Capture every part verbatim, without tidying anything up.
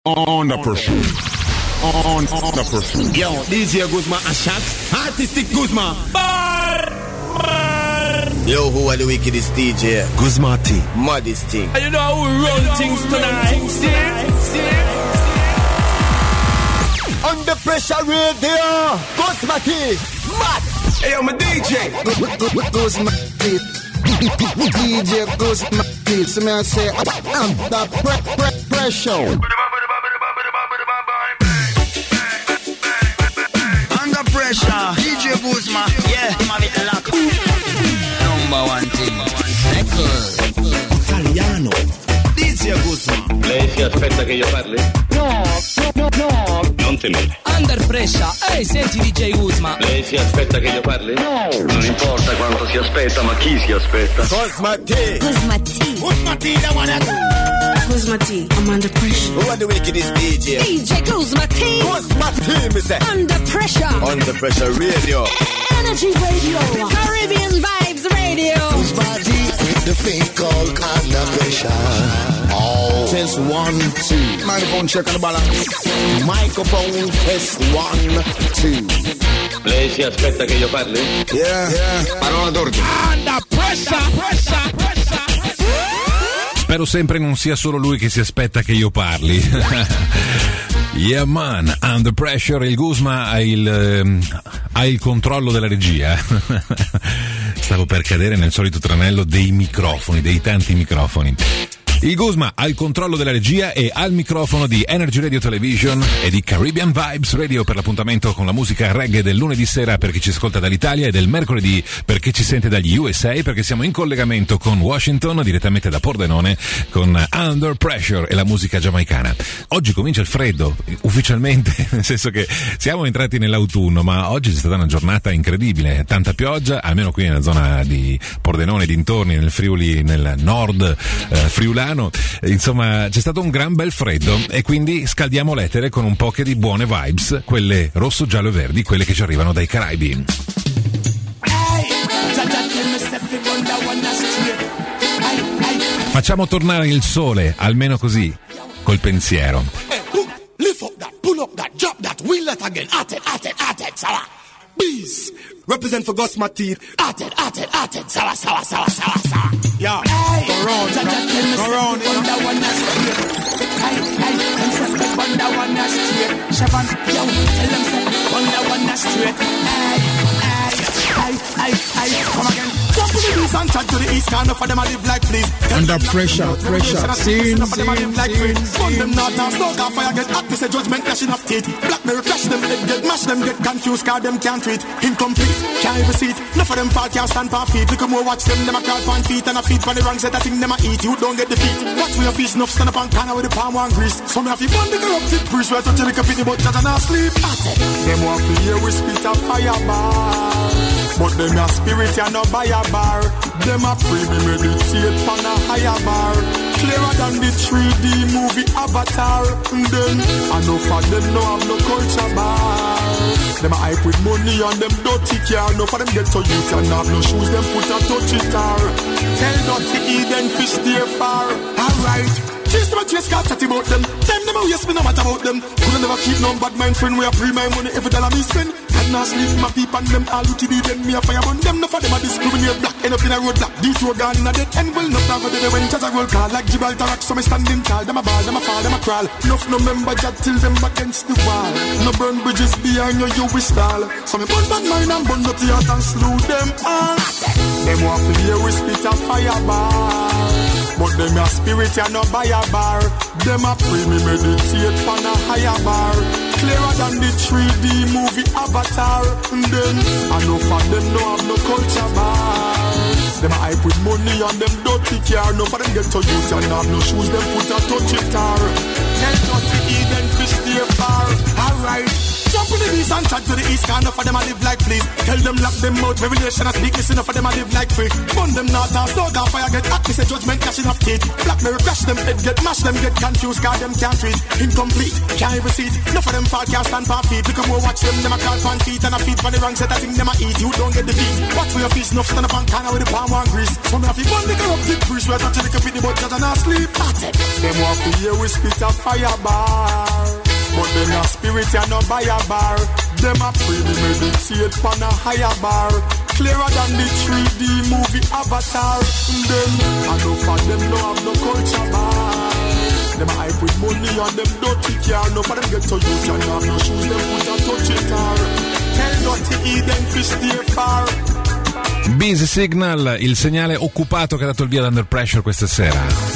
Under pressure. On, under pressure. Yo, D J Guzma a shot. Artistic Guzma. Bar! Bar! Yo, who are the wickedest D J? Guzma T. Maddest thing. You know how we run things tonight. See? Under pressure radio. Guzma T. Mad. Hey, I'm a D J. Guzma T. D J Guzma T. So me I say, under pre- pre- pressure. Under pressure, D J Guzma, yeah, I'm with the lock. Number one thing, Italiano, D J Guzma. Lei si aspetta che io parli? No, no, no. Non temere. Under pressure, ehi, senti D J Guzma. Lei si aspetta che io parli? No. Non importa quanto si aspetta, ma chi si aspetta? Guzma T. Guzma T. Guzma T, the one that... Guzma T, I'm under pressure. Who are the wickedest D J? D J Guzma T. Guzma T, me say. Under pressure. Under pressure radio. Energy radio. Caribbean Vibes radio. Guzma T, the thing called under pressure. Oh. Test one, two. Microphone check on the balance. Microphone test one, two. Lei si aspetta che io parli? Yeah, yeah. Parola d'ordine. Under pressure, pressure, pressure. Spero sempre non sia solo lui che si aspetta che io parli. Yeah man, Under Pressure, il Guzma ha il, eh, ha il controllo della regia. Stavo per cadere nel solito tranello dei microfoni, dei tanti microfoni. Il Guzma ha il controllo della regia e al microfono di Energy Radio Television e di Caribbean Vibes Radio per l'appuntamento con la musica reggae del lunedì sera per chi ci ascolta dall'Italia e del mercoledì per chi ci sente dagli U S A, perché siamo in collegamento con Washington direttamente da Pordenone con Under Pressure e la musica giamaicana. Oggi comincia il freddo, ufficialmente, nel senso che siamo entrati nell'autunno, ma oggi è stata una giornata incredibile, tanta pioggia, almeno qui nella zona di Pordenone, dintorni, nel Friuli, nel nord eh, friulano. Insomma, c'è stato un gran bel freddo e quindi scaldiamo l'etere con un po' che di buone vibes, quelle rosso, giallo e verdi, quelle che ci arrivano dai Caraibi. Facciamo tornare il sole, almeno così, col pensiero. Lift up that, pull up that, drop that, wheel that again, at it, at it, at it, sawa. Bees, represent for Guzma T. At it, at it, at it, sawa, sawa, sawa, sawa, sawa. Yeah, go round, go round, you know. One that's hey, hey, them say me on that one that's straight. Shaban, yo, tell them say on that one that's straight. Hey, hey, hey, hey, hey, come again. Jump to the east and chat to the east, can't enough of them a live like fleas. Under pressure, pressure, scene, enough of them a live like fleas. Fun them not now, smoke and fire get hot, me say judgment clashing of teeth. Black mirror clash them, they get mash them, get confused, car them can't treat. Incomplete, can't even see it. Enough of them fall, can't stand on feet. Look more watch them, them a crawl on feet and a feet for the wrong set, I think them a eat. You don't get the feet. Watch for your fish, enough stand up and corner with the palm one grease. Some have you fun the corrupted priest, where touch like a pity, but judge and not sleep. Them want to hear we spit a fireball, but them a spirit and no buy a bar. Them a free me meditate on a higher bar, clearer than the three D movie Avatar. And then enough of them no have no culture bar. Them a hype with money and them dirty car. Enough of them get to youth and have no shoes, them put a touch it tar. Tell dirty Eden fish stay far. Alright, chase them a chase, can't chat about them. Them them a waste me no matter about them. Couldn't never keep no bad mind friend. We a free my money every dollar me spend. And now sleep my people and them all who be them. Me a fire burn them. No for them a discriminate black. End up in a road black. Detour gone in a dead end. Will not have a day when judge a roll call. Like Gibraltar rock, so me standing tall. Them a ball, them a fall, them a crawl. Enough no member judge till them against the wall. No burn bridges behind you, you wish stall. So me burn bad mind and burn dirty heart and slew them all. Them want to hear we spit a fireball, but them a spirit and no buy a bar. Them a pray me meditate on a higher bar, clearer than the three D movie Avatar. And then enough of them no have no culture bar. Them a hype with money and them dirty car. No for them get to youth and have no shoes, them put a touch it tar. Tell dirty Eden fish stay far. Alright, jump to the east and chat to the east, can't enough of them a live like fleas. Tell them them lock them out. Revelation I speak, listen enough of them I live like free. Burn them not out, so got fire get hot. Me say judgment cashing off teeth. Black mirror crash them head, get mash them, get confused, cause them can't treat. Incomplete, can't even see it. Enough of them fall, can't stand for feet. Look at more watch them, them a call pan feet. And a feet for the wrong set, I think them a eat. You don't get the feet. Watch for your feet, enough stand up and corner with the palm one grease. Some of you burn the corrupted priest. We're touching the coffee, but just not sleep. Them walk the year we spit a fire bar. But them a spirit and no buy a bar. Them a free me meditate on a higher bar. Clearer than the three D movie Avatar. Them, enough of them don't have no culture bar. Them a hype with money and them dirty car. No for them get to youth and have no shoes. Them put a touch it car. Tell dirty Eden fish stay far. Busy Signal, il segnale occupato che ha dato il via ad Under Pressure questa sera.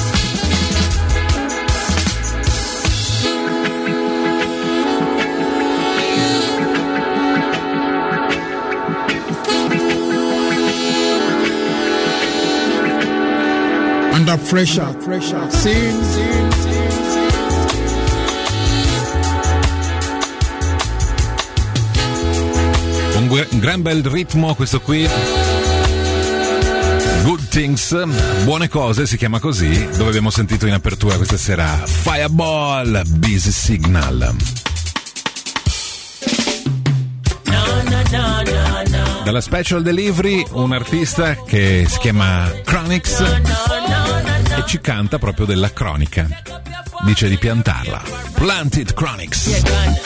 Under pressure, pressure, sing, sing, sing, sing. Un, gu- un gran bel ritmo questo qui. Good Things, buone cose, si chiama così, dove abbiamo sentito in apertura questa sera Fireball, Busy Signal. Dalla Special Delivery, un artista che si chiama Chronix e ci canta proprio della cronica. Dice di piantarla. Plant it, Chronix.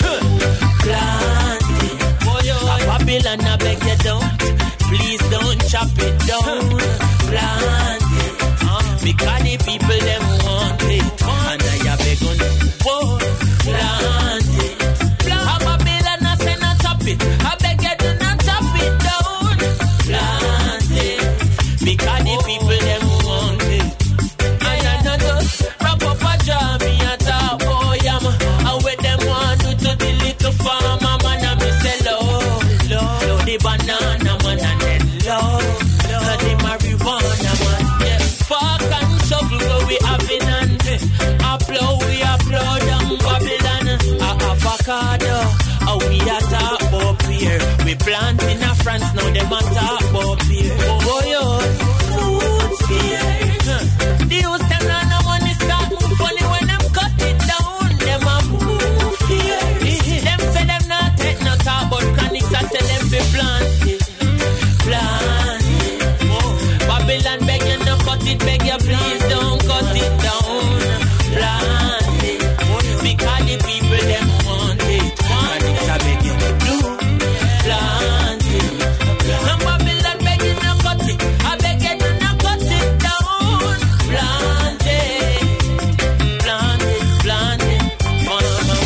Babylon, I beg you don't, please don't chop it down. Plant it, uh, because the people them want it, and I beg on whoa, plant it. Plant. Babylon, I say not chop it, I beg you do not chop it down. Plant it, because the people them want it, and I not just wrap up a job, me a talk boy, I'm, and what them want do to the little farmer man, I me say love. Love the banana man and then love, love the marijuana man. Yeah, fork and shovel where we having and a plow we a plow down Babylon. A avocado, a we a talk about here. We plant in a France now them a talk about here. Oh yo, food fear. The youth them now no money start move funny when them cut it down. Them a move here. Them say them not take no talk about chronic. I tell them be plant it, plant it. Oh, Babylon beg you no cut it, beg you please don't cut it down. Plant it, because the people them want it. And it's a beg you to do, plant it. And Babylon beg you no cut it, I beg you to no cut it down. Plant it, plant it, plant it. One,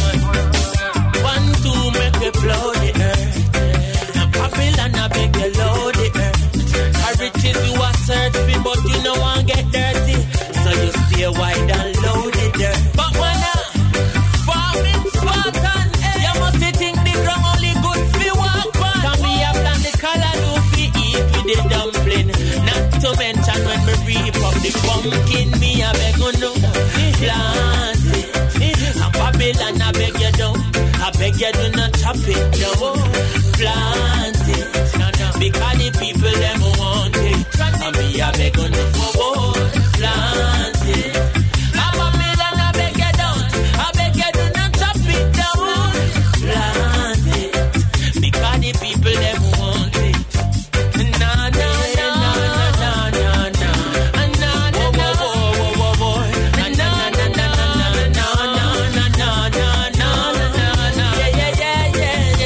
one, one, two, make it blow the earth. Babylon, I beg you load the earth. Our riches you a search for, but you know one get dirty. So you stay wide and load it there. But when I farming Spartan, you must think the ground only good for walk on. Can we have done the color do fi eat with the dumpling? Not to mention when we reap up the pumpkin, me I beg you no plant it. And Babylon, I beg you don't, I beg you do not chop it down. Plant it, no, no, because the people them want it, and me I beg on the forward, plant it. I'm a million, I beg you don't, I beg you do not chop it down. Plant it, because the people them want it. Na na na na na na na na na na whoa whoa whoa na na na na na na na na na na na yeah yeah yeah yeah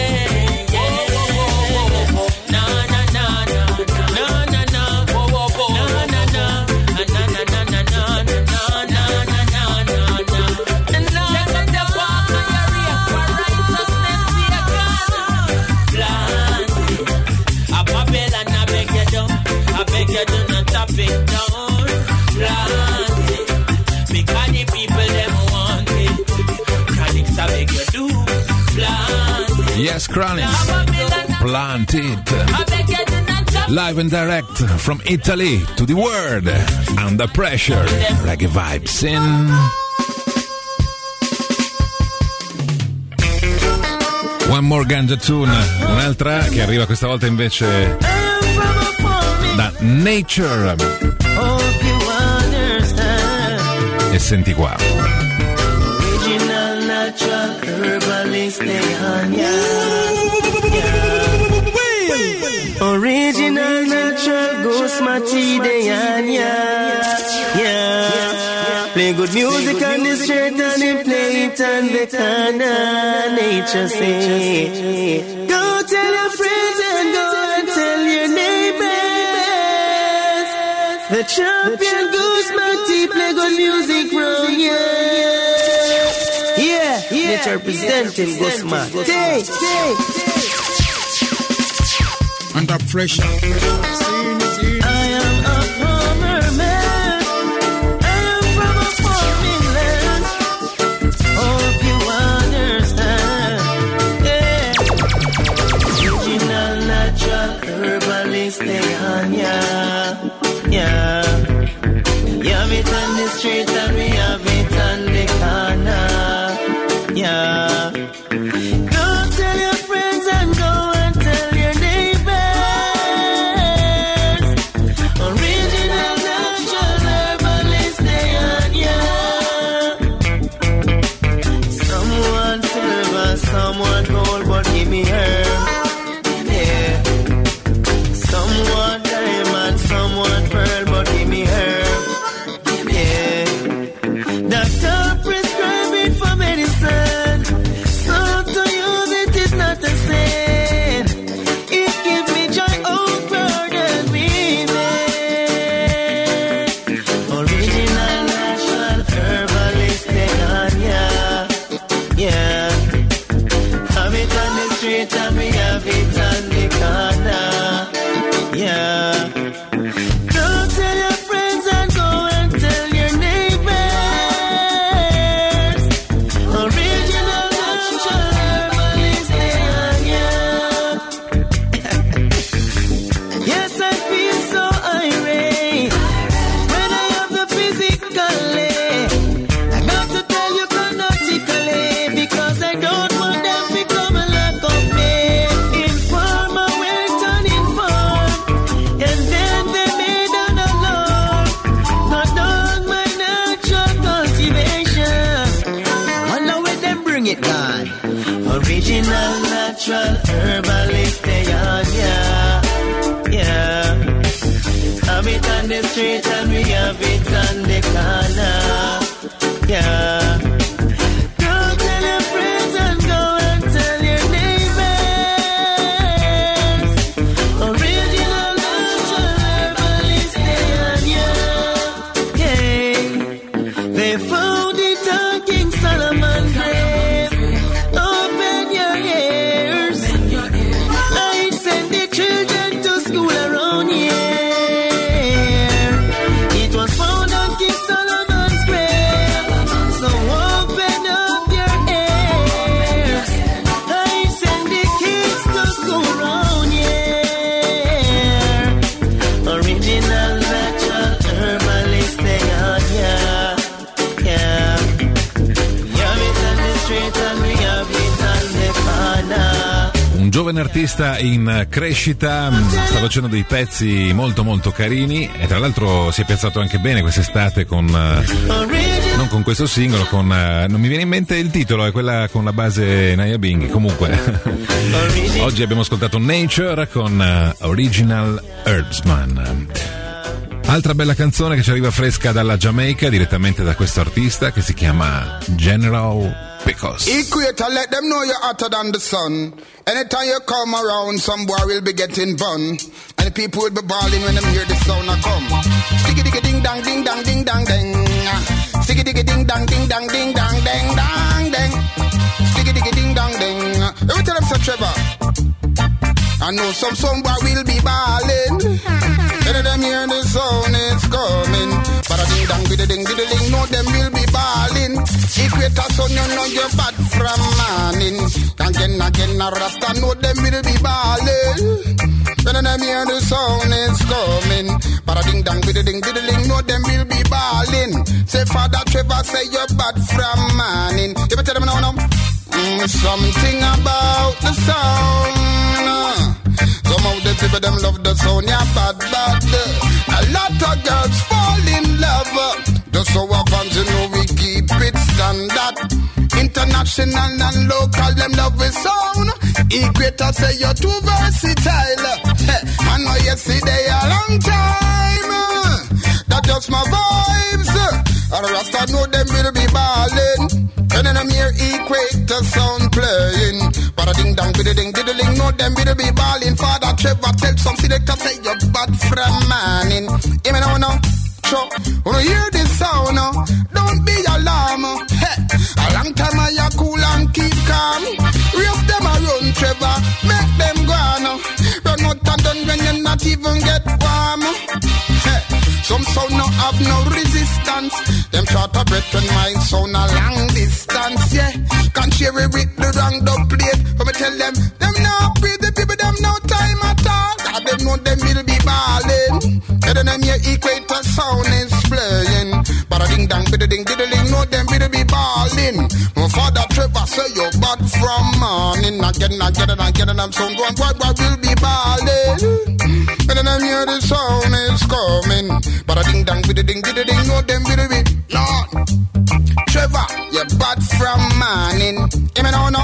yeah. Na na na na na na na whoa whoa whoa na na na na na na na na na na na na na. And Lord, let the walk on your rear for righteousness sake. Plant it. A Babylon, I beg you don't, I beg you do not chop it down. Plant it, because the people them want it. Chronix, I beg you do, plant it. Yes, Chronix, Plant It. I beg you do not chop it. Live and direct from Italy to the world. Under Pressure, reggae vibes in One More Ganja Tune, un'altra che arriva questa volta invece da Nature. E senti qua. Original natural herbalist Original natural Guzma tea yeah. Play good music on the street and they play it on the corner. Nature say, go tell your friends and go and tell your neighbors. The champion Guzma tea play good music from yeah. Yeah, yeah. Nature representing Guzma. Take, take, take. Under pressure. I am a farmer man. I am from a farming land. Hope you understand. Yeah. Original natural herbalist they on yeah. Yeah. You have it on the street and we have it on the corner. Yeah. Go tell your friends and go and tell your neighbors. Original natural herbalist they on yeah. Someone silver, someone gold, but give me herb. Yeah. Someone diamond, someone pearl, but give me herb. Yeah. Doctor prescribe it for medicine. So to use it is not a sin. It gives me joy, oh, pardon me, man. Original natural herbalist they on yeah. Yeah. Have it on the street and we have it on the corner. Yeah. Go tell your friends and go and tell your neighbors. Original natural herbalist they on yeah. Yes, I feel so irate when I have the physically. I got to tell you chronologically because I don't want them to come and lock up me. Inform a wait and inform, and then they made an alarm. Not done my natural cultivation. Wonder where them bring it down. Original natural herbalist they on yeah. Yeah. Have it on the street and we have it on the corner. Yeah. Go tell your friends and go and tell your neighbors. Original natural herbalist they on yeah. Yeah. They found it on King Solomon's grave. Open your ears. I send the children to school around here. It was found on King Solomon's grave. So open up your ears. I send the kids to school around here. Original natural herbalist they on yeah. Yeah. You have it on the street and we have it on the corner. Un giovane artista in crescita, sta facendo dei pezzi molto molto carini e tra l'altro si è piazzato anche bene quest'estate con, non con questo singolo, con, non mi viene in mente il titolo, è quella con la base Naya Binghi. Comunque oggi abbiamo ascoltato Nature con Original Herbsman. Altra bella canzone che ci arriva fresca dalla Giamaica, direttamente da questo artista che si chiama General Picos. Equator, let them know you're hotter than the sun. Anytime you come around, some boy will be getting bun. And the people will be bawling when them hear the sound a come. Sticky diggy ding dang ding dang ding dang ding. Sticky diggy ding dang ding dang ding dang ding dang ding. Sticky diggy ding dang ding. Let me tell them, Sir Trevor, I know some some boy will be bawling. Let them hear the sound it's coming. But a ding dang with a ding with a ding, no them will be bawling. Equator son, you know you're bad from morning. Again, again, a rasta, know them will be ballin'. When them hear the sound is coming. But a ding dang, with a ding, with a ding, know them will be ballin'. Say Father Trevor, say you're bad from morning. You better tell them now, now. Mm, is something about the sound. Some of the people them love the sound, yeah, bad, bad. A lot of girls fall in love. Just so our fans, you know, we keep it standard. International and local, them love the sound. Equator say you're too versatile. I know you see they a long time. That's just my vibes. And the Rasta know them will be ballin'. And then I'm here Equator sound playing. But a ding dong, biddy ding, diddling. Know them will be ballin'. Father Trevor tell some selector say you're bad from manning. You know now? So, when you hear this sound, don't be alarmed. Hey, a long time I ya cool and keep calm. Raise them a run, Trevor, make them go on. Run out and done when you not even get warm. Hey, some sound no have no resistance. Them short of breath when my sound a long distance. Yeah, can't share it with the wrong dub plate. But me tell them, them now free the people, them no time at all. God, them know them will be ballin'. And then them here Equator sound is playing. But a ding dang, biddy ding, diddling, know them will be ballin'. My father Trevor say you're bad from morning. Again, again, and again, and I'm sound one boy, boy will be ballin'. And then them here the sound is coming. But a ding dang, biddy ding, diddling, know them will be Lord. Trevor, you're bad from morning. You mean no, no?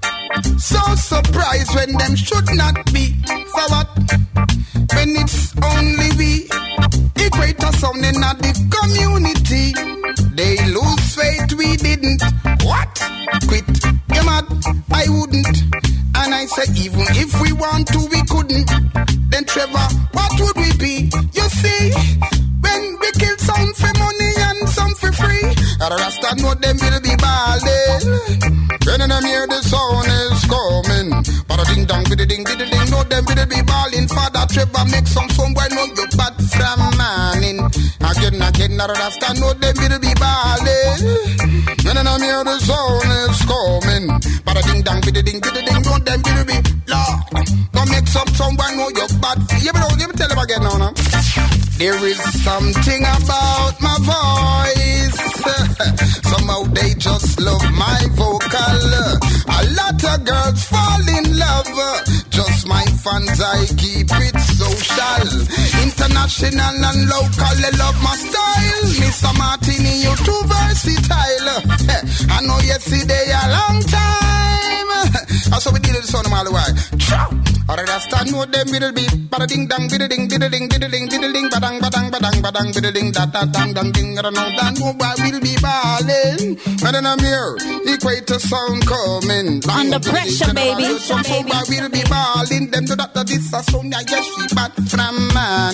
So surprised when them should not be. For what? When it's only we. Equator sounding at the community. They lose faith, we didn't. What? Quit. You mad? I wouldn't. And I say even if we want to, we couldn't. Then Trevor, what would we be? You see, when we kill some for money and some for free, the Rasta know them will be ballin'. When them hear the sound is coming, but a ding dong, biddy ding, biddy ding, know them will be ballin'. Father Trevor make some song, boy know you bad from morning. Again, again, the Rasta know them will be ballin'. When them hear the sound is coming, but a ding dong, biddy ding, biddy ding, know them will be Lord. Go make some song, boy know you bad. You know, let me tell them again now, no? There is something about my voice. Somehow they just love my vocal. A lot of girls fall in love. Just my fans, I keep it social. International and local, they love my style. Mister Martini, you too versatile. I know yesterday a long time. That's how we did it the sound of all the while. Alright, I start know them will be bada ding dang, bida ding, bida ding, bida ding, bida ding, badang, badang, badang, badang, bida ding, da da dang, dang, ding. I don't know that nobody will be ballin'. And then I'm here, Equator sound coming. Under pressure, baby. Some somebody will be ballin'. Them do that, that this a sound, I guess we bad from man.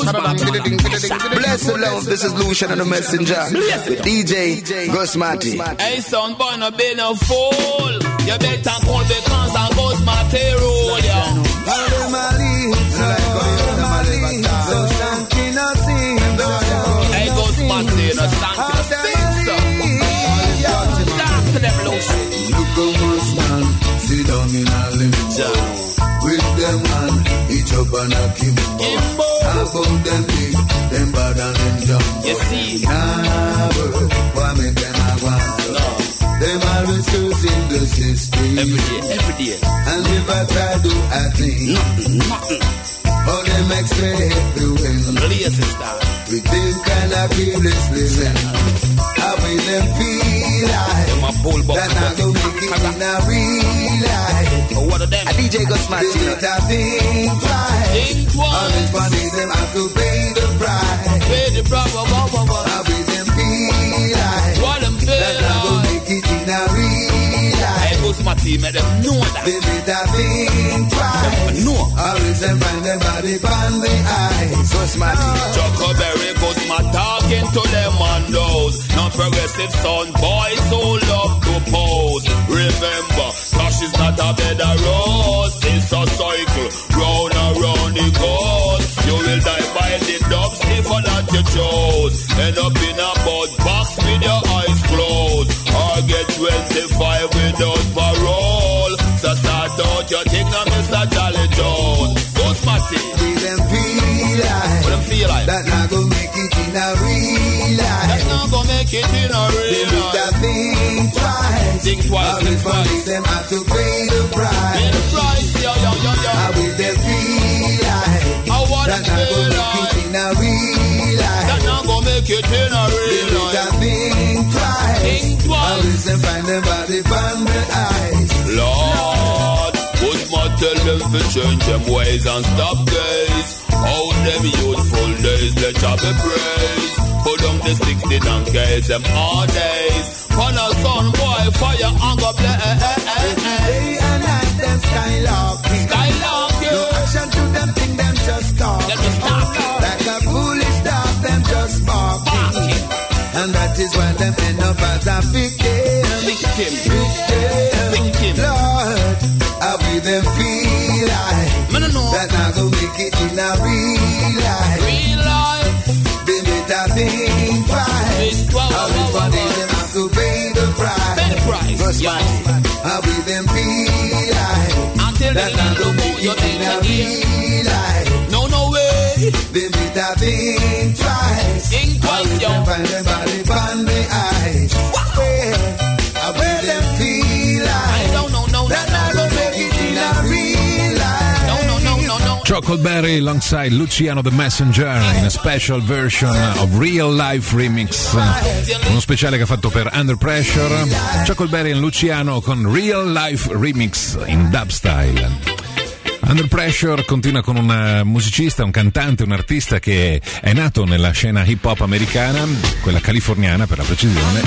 Bless the love, this is Lucian and the Messenger. D J Gosmati. Hey, son, boy, no be no fool. You better call because I Gosmati rule, yeah. Hey, Gosmati, no Sankina sing, so. Talk to them, Lucian. Look at what's man, sit down in a limit. With them man, each up and a kimbo. Above them big, them bad and them jump. You see? Nah, bro, why make them a want to? Them always cursing the system. Every day, every day. And if I try to do a thing, nothing, nothing. All them expect to win. Lazy style. With them kind of fearless living. How will them feel like that I don't make it in a real life? Oh, what are them? A D J Gosmati. They let a think twice. Think twice. All these bodies them have to pay the price. Pay the price. How will them feel like what them feel that I don't make it in a real life? Hey, Gosmati, make them know that. They let a think twice. No. Always them find them body on the eyes. Gosmati. Chuckleberry Gosmati talking to them on those. Not progressive son boys who love to pose. Remember, cash is not a bed of rose. It's a cycle, round and round it goes. You will die by the dubs if that you chose. End up in a bud box with your eyes closed. Or get twenty-five without parole. So start out your thing now, Mister Jolly Jones. Gosmati. Will them feel like What them feel like? that not gonna make it in a real life? That not gonna make make it in a real life. They better think twice. Think twice, How think will twice. them have to pay the price? Pay the price, yo, yo, yo, yo. How will they feel like? I want that to not feel gonna like. make it in a real life. That not gonna make it in a real They life. better think twice. Think twice. How will them find them body from the eyes? Lord, put my tell them to change them ways and stop days. All them youthful days, let y'all be praised. Put them the sixteen and case them all days. On a sun boy, fire and go blaze. Day and night them skylarking. Skylarking. No action to them, think them just talking. Them just talking. Like a foolish dog, them just barking. And that is why them end up as a victim. Victim. Victim. Victim. Lord, how will them feel like? Man, I know. That not gonna make it in a real life. Real life. They better think twice. Think twice. How will one day them have to pay the price? Pay the price. First Yeah. how will them feel like? Until That they not know gonna make you it in a think again. real life. No, no way. They better think twice. Think How twice, will yo. them find them body on the eyes? Well, how will them feel I like? don't know, no, That no, not no, gonna make it in a real life. no, no, no, no, no. Chuckleberry alongside Luciano the Messenger in a special version of Real Life Remix, uno speciale che ha fatto per Under Pressure. Chuckleberry e Luciano con Real Life Remix in dub style. Under Pressure continua con un musicista, un cantante, un artista che è nato nella scena hip hop americana, quella californiana per la precisione,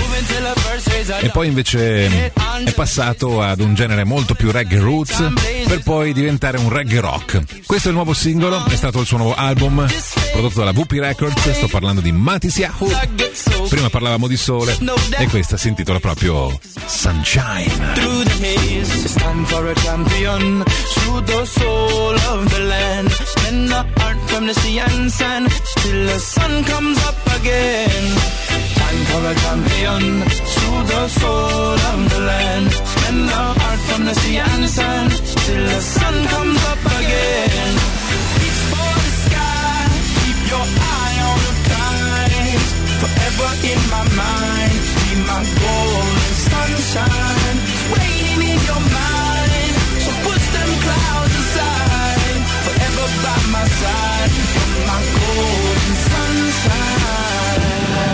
e poi invece è passato ad un genere molto più reggae roots per poi diventare un reggae rock. Questo è il nuovo singolo, è stato il suo nuovo album prodotto dalla W P Records, sto parlando di Matty Siahu. Prima parlavamo di sole e questa si intitola proprio Sunshine. Through the haze, it's time for a champion. Through the soul of the land, spend the heart from the sea and sand till the sun comes up again. Time for a champion. Through the soul of the land, spend the heart from the sea and sand till the sun comes up again. Reach for the sky, keep your eye on the prize. Forever in my mind, be my golden sunshine. It's raining in your mind, so push them clouds aside. Forever by my side, you're my golden sunshine.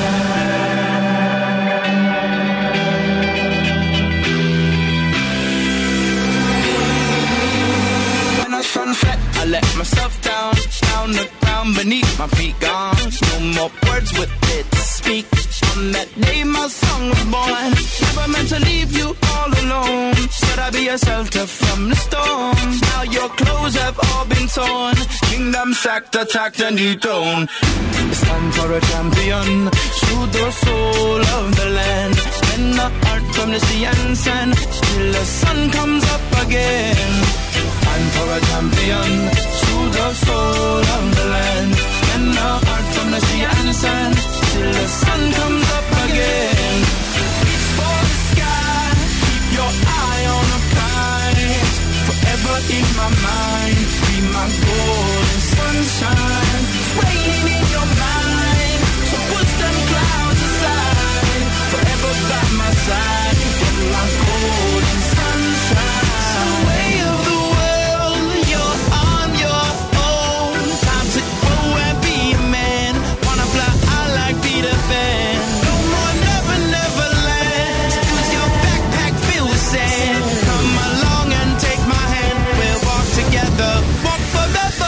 When the sun set, I let myself down, down the ground beneath my feet gone. No more words with it to speak. On that day my song was born. Never meant to leave you all alone. Said I'd be a shelter from the storm. Now your clothes have all been torn. Kingdom sacked, attacked and dethroned. It's time for a champion. Through the soul of the land. Bend the heart from the sea and sand till the sun comes up again. Time for a champion. Through the soul of the land. Bend the heart from the sea and sand till the sun comes up again. Reach for the sky, keep your eye on the prize. Forever in my mind, be my golden sunshine. It's raining in your mind, so push them clouds aside. Forever by my side, you're my golden sunshine. It's the way of the world, you're on your own. Time to go and be a man. Wanna fly high like Peter Pan. No more never, never land. Cause your backpack filled with sand. Come along and take my hand. We'll walk together, walk forever.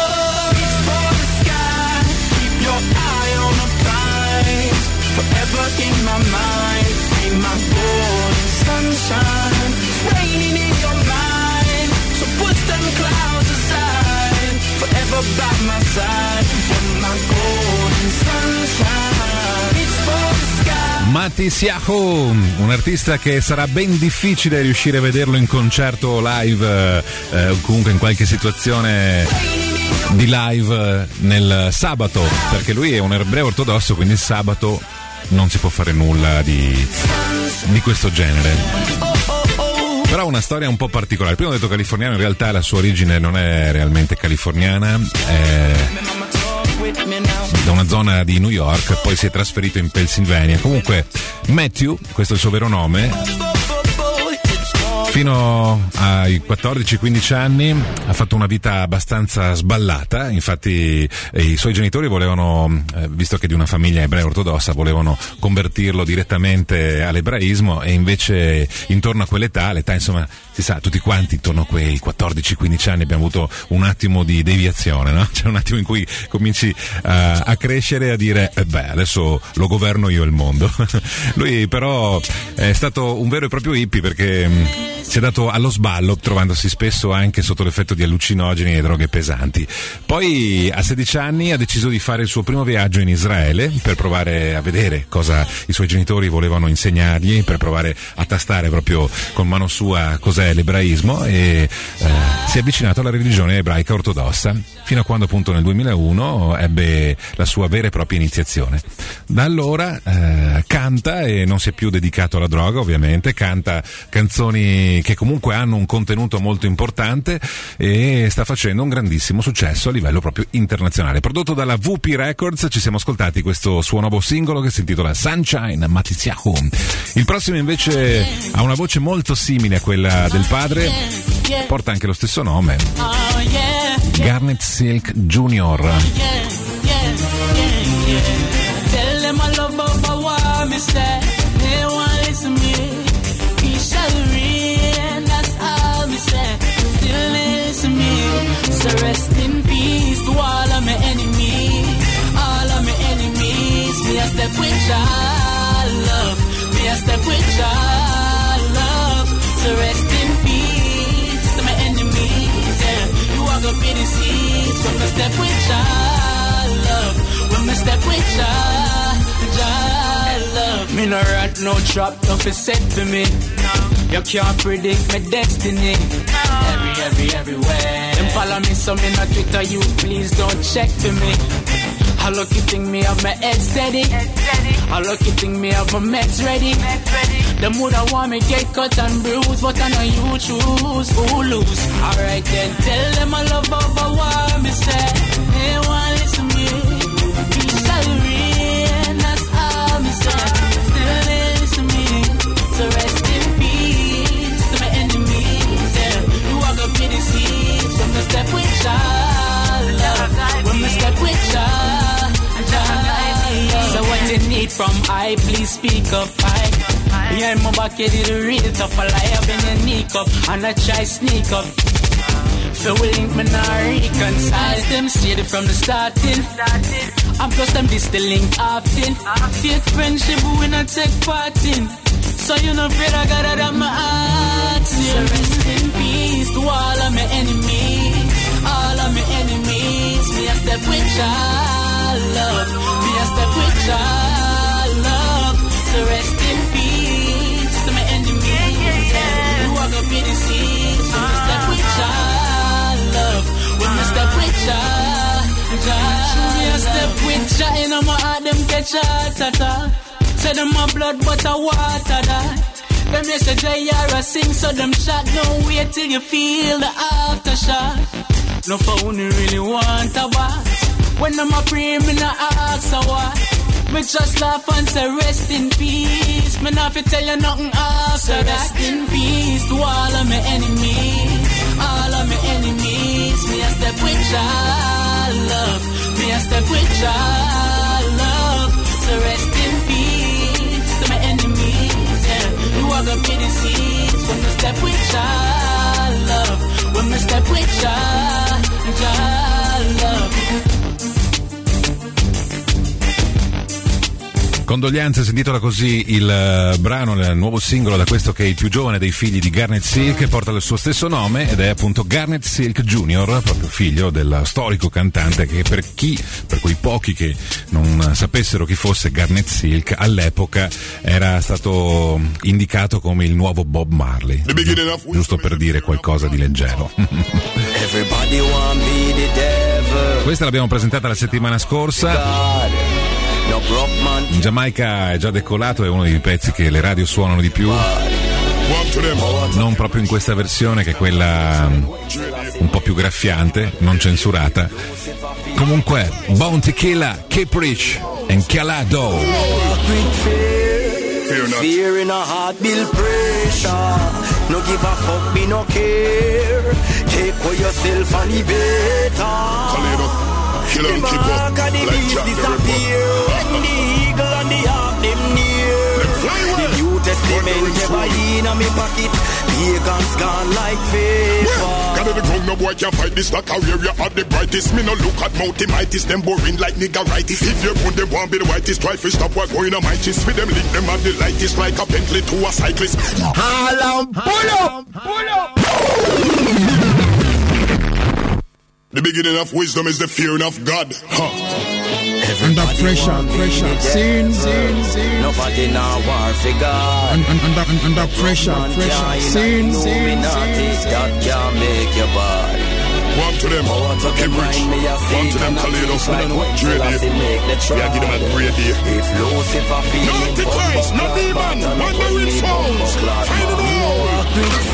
Reach for the sky, keep your eye on the prize. Forever in my mind, be my golden sunshine. It's raining in your mind, so push them clouds aside. Forever by my side, you're my golden sunshine. Reach for the sky. Matty Siahu, un artista che sarà ben difficile riuscire a vederlo in concerto live, eh, o comunque in qualche situazione di live nel sabato, perché lui è un ebreo ortodosso, quindi il sabato non si può fare nulla di, di questo genere. Però una storia un po' particolare. Prima ho detto californiano, in realtà la sua origine non è realmente californiana, è da una zona di New York, poi si è trasferito in Pennsylvania. Comunque Matthew, questo è il suo vero nome, fino ai quattordici quindici anni ha fatto una vita abbastanza sballata. Infatti eh, i suoi genitori volevano, eh, visto che è di una famiglia ebrea ortodossa, volevano convertirlo direttamente all'ebraismo, e invece intorno a quell'età, l'età insomma si sa, tutti quanti intorno a quei quattordici quindici anni abbiamo avuto un attimo di deviazione, no? C'è un attimo in cui cominci uh, a crescere e a dire eh beh, adesso lo governo io il mondo. Lui però è stato un vero e proprio hippie, perché mh, si è dato allo sballo, trovandosi spesso anche sotto l'effetto di allucinogeni e droghe pesanti. Poi a sedici anni ha deciso di fare il suo primo viaggio in Israele per provare a vedere cosa i suoi genitori volevano insegnargli, per provare a tastare proprio con mano sua cos'è l'ebraismo, e eh, si è avvicinato alla religione ebraica ortodossa, fino a quando appunto nel duemilauno ebbe la sua vera e propria iniziazione. Da allora eh, canta, e non si è più dedicato alla droga, ovviamente, canta canzoni che comunque hanno un contenuto molto importante, e sta facendo un grandissimo successo a livello proprio internazionale. Prodotto dalla V P Records, ci siamo ascoltati questo suo nuovo singolo che si intitola Sunshine Matizyahu. Il prossimo invece ha una voce molto simile a quella del padre, porta anche lo stesso nome, Garnet Silk Junior So rest in peace to all of my enemies, all of my enemies. Me a step with your love, me a step with your love. So rest in peace to my enemies. Yeah, you are gonna be the seeds when I step with your love, when I step with your, your love. Me no rat, no trap, nothing set for me. You can't predict my destiny. Every, every, everywhere. Them follow me, so me not Twitter you. Please don't check to me. I lucky thing me have my head steady. I lucky thing me have my meds ready. Them woulda want me get cut and bruised, but I know you choose who lose. Alright then, tell them I love over war. Me say, they want listen me. Peace shall reign, that's all me say. Still they listen me. So rest in peace to my enemies. Yeah, you are gonna be the seeds when I step with your love, when I step with your. So what you need from I, please speak up. I, yeah, my back is the real tough. I lie up in your knee cup and I try sneak up. So we link me now reconcile. Them see it from the starting. And plus them this the link often. Fake friendship we not take part in. So you know afraid I got it at my heart. So rest in peace to all of my enemies, all of my enemies. Me a step with your love, me a step with your love. So rest in peace to my enemies. Yeah, you are gonna be the seeds when I step with your love, when I step with your, your. Me a step with your, you know my heart them catch a tata. Say them a blood but a water that. Them you say J R a sing, so them shot. Don't wait till you feel the aftershock. No for who you really want a boss. When them a pray me na ask a what. Me just laugh and say rest in peace. Me not fi tell you nothing after that. Rest in peace to all of my enemies, all of my enemies. Me a step with your love, me a step with your love. So rest in peace to my enemies. Yeah, you are gonna be the seeds when I step with your love, when I step with your, your love. Condoglianze, si intitola così il uh, brano, il nuovo singolo da questo che è il più giovane dei figli di Garnet Silk, porta il suo stesso nome ed è appunto Garnet Silk Junior, proprio figlio del storico cantante che, per chi, per quei pochi che non sapessero chi fosse Garnet Silk, all'epoca era stato indicato come il nuovo Bob Marley, giusto per dire qualcosa di leggero. Questa l'abbiamo presentata la settimana scorsa. In Giamaica è già decolato, è uno dei pezzi che le radio suonano di più. Non proprio in questa versione, che è quella un po' più graffiante, non censurata. Comunque, Bounty Killer, Keep Rich and Calado. Fear in a heart, build pressure. No give a fuck, me no care. Take for yourself and the better. Kill and keep up, like Jack the Ripper. When the eagle and the harp, them near. The New Testament never in a me pocket. Pagans gone like paper. Got the ground, no boy can fight this. That career you are the brightest. Me no look at Mounty Mighties. Them boring like niggeritis. If you put them one be the whitest, try to stop what going on my chest. With them link them at the lightest, like a Bentley to a cyclist. Harlem, pull up, pull up. The beginning of wisdom is the fearing of God. Huh. Under pressure, pressure, sin, sin, sin. Nobody now war for God. Un, un, under, un, under pressure, pressure, sin, sin, sin. That can make you bad. One to them, keep rich. One to them, Khalid, Dre Day. Yeah, give them a great day. If Lucifer feel no antichrist, no demon, wandering souls. Find it all.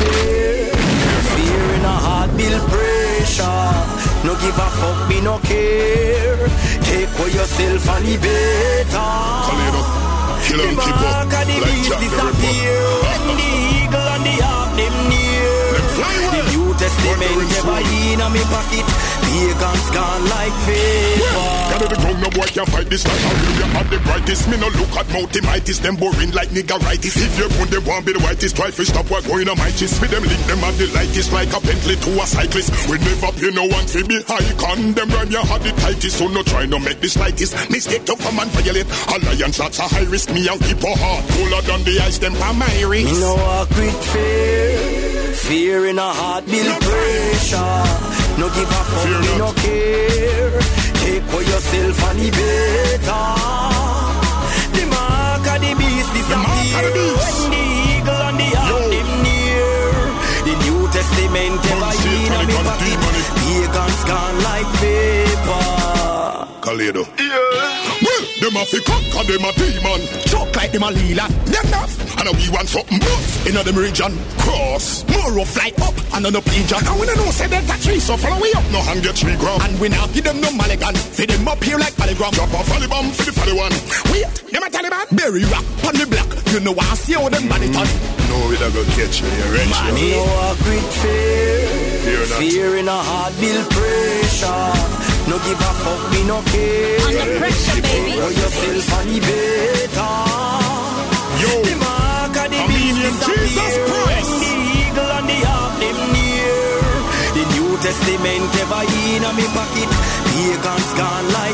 Fear in a heart, build pressure. No give a fuck, me no care. Take for yourself and the better. Khalid, kill and keep up, like Jack the Ripper. When the eagle and the harp, them near. The New Testament never in a me pocket. Pagans gone like paper. Got the ground, no boy can fight this. Like how you are the brightest. Me no look at Mounty Mighties. Them boring like niggeritis. If you put them one be the whitest, try to stop what going on my chest. With them link them at the lightest, like a Bentley to a cyclist. We never pay no one to be high con. Them rhyme you had the tightest, so no try no make the slightest mistake to come and violate. Alliance shots are high risk. Me and keep a heart cooler than the ice. Them for my wrist. Me no walk with fear. Fear in a heart, build pressure. No give a fuck, fear me not. no care. Take for yourself and the better. The mark of the beast disappear. When the eagle and the harp them near. The New Testament ever in a me pocket. Pagans gone like paper. Kaledo. Yeah. Well, them a fi cock and them a demon. Choke like them a lila. Them enough. And we want something bust in the region. Cross. More fly up and on the pigeon. And we don't know say that a tree, so follow we up. No hand get tree ground. And we now give them no mulligan. Feed them up here like polygram. Drop a folly bomb for the folly one. Wait, them a Taliban. Berry rock on the block. You know I see how them body turn. No, we don't go catch you. You're rich. Man, you walk with fear. Fear not. Fear in a heart, build pressure. No give a fuck, me no care. Under pressure, baby. For yourself and the better. Yo, the mark of the I mean, beast Jesus Christ. The eagle and the harp them near. The New Testament ever in a me pocket. Pagans gone like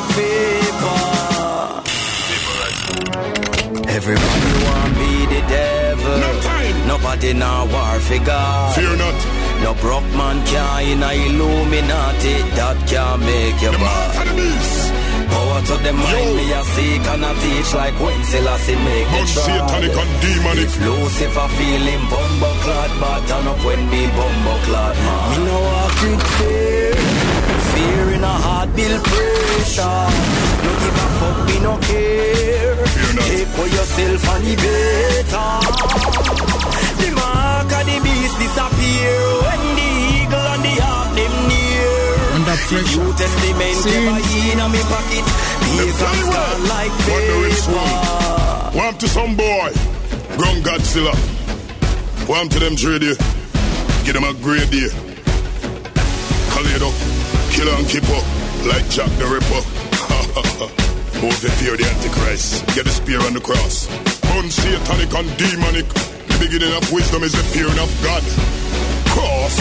paper. Everybody want be the devil. No time. Nobody now war for God. Fear not. No broke man can in a Illuminati. That can make you bad. Power to the mind, me a seek and a teach like when Selassie make the try. Satanic and demonic. If Lucifer feeling bumbo clad, but turn up when me bumbo clad man. Me no walk with fear. Fear in a heart, build pressure. No give a fuck, me no care. Take for yourself and the better. The mark of the beast disappear when the eagle and the harp them near. Under pressure. New Testament ever in a me pocket. Pagans gone like paper. Warm to some boy. Ground Godzilla. Warm to them Dre Day. Give them a great day. Kaledo. Kill and keep up. Like Jack the Ripper. Move the fear the Antichrist. Get the spear on the cross. Burn satanic and demonic. The beginning of wisdom is the fearing of God. Cross.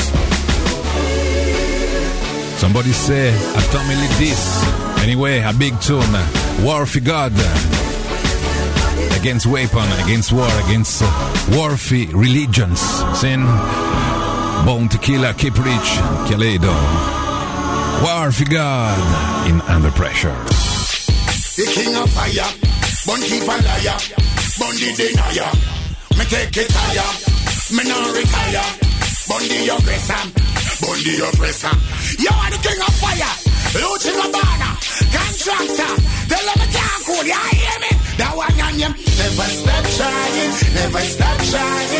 Somebody say, Atomic Lead this. Anyway, a big tune. War for God. Against weapon, against war, against uh, warfare religions. Sin. Bounty Killer, Keep Rich, Kaledo. War for God in Under Pressure. The king of fire, Bounty for liar, Bounty denier. Me take it higher, me no retire. Bounty oppressor, Bounty oppressor. You are the king of fire, looting a banner, contractor. Tell them I can't cool, you hear me? That one on you. Never stop trying, never stop trying.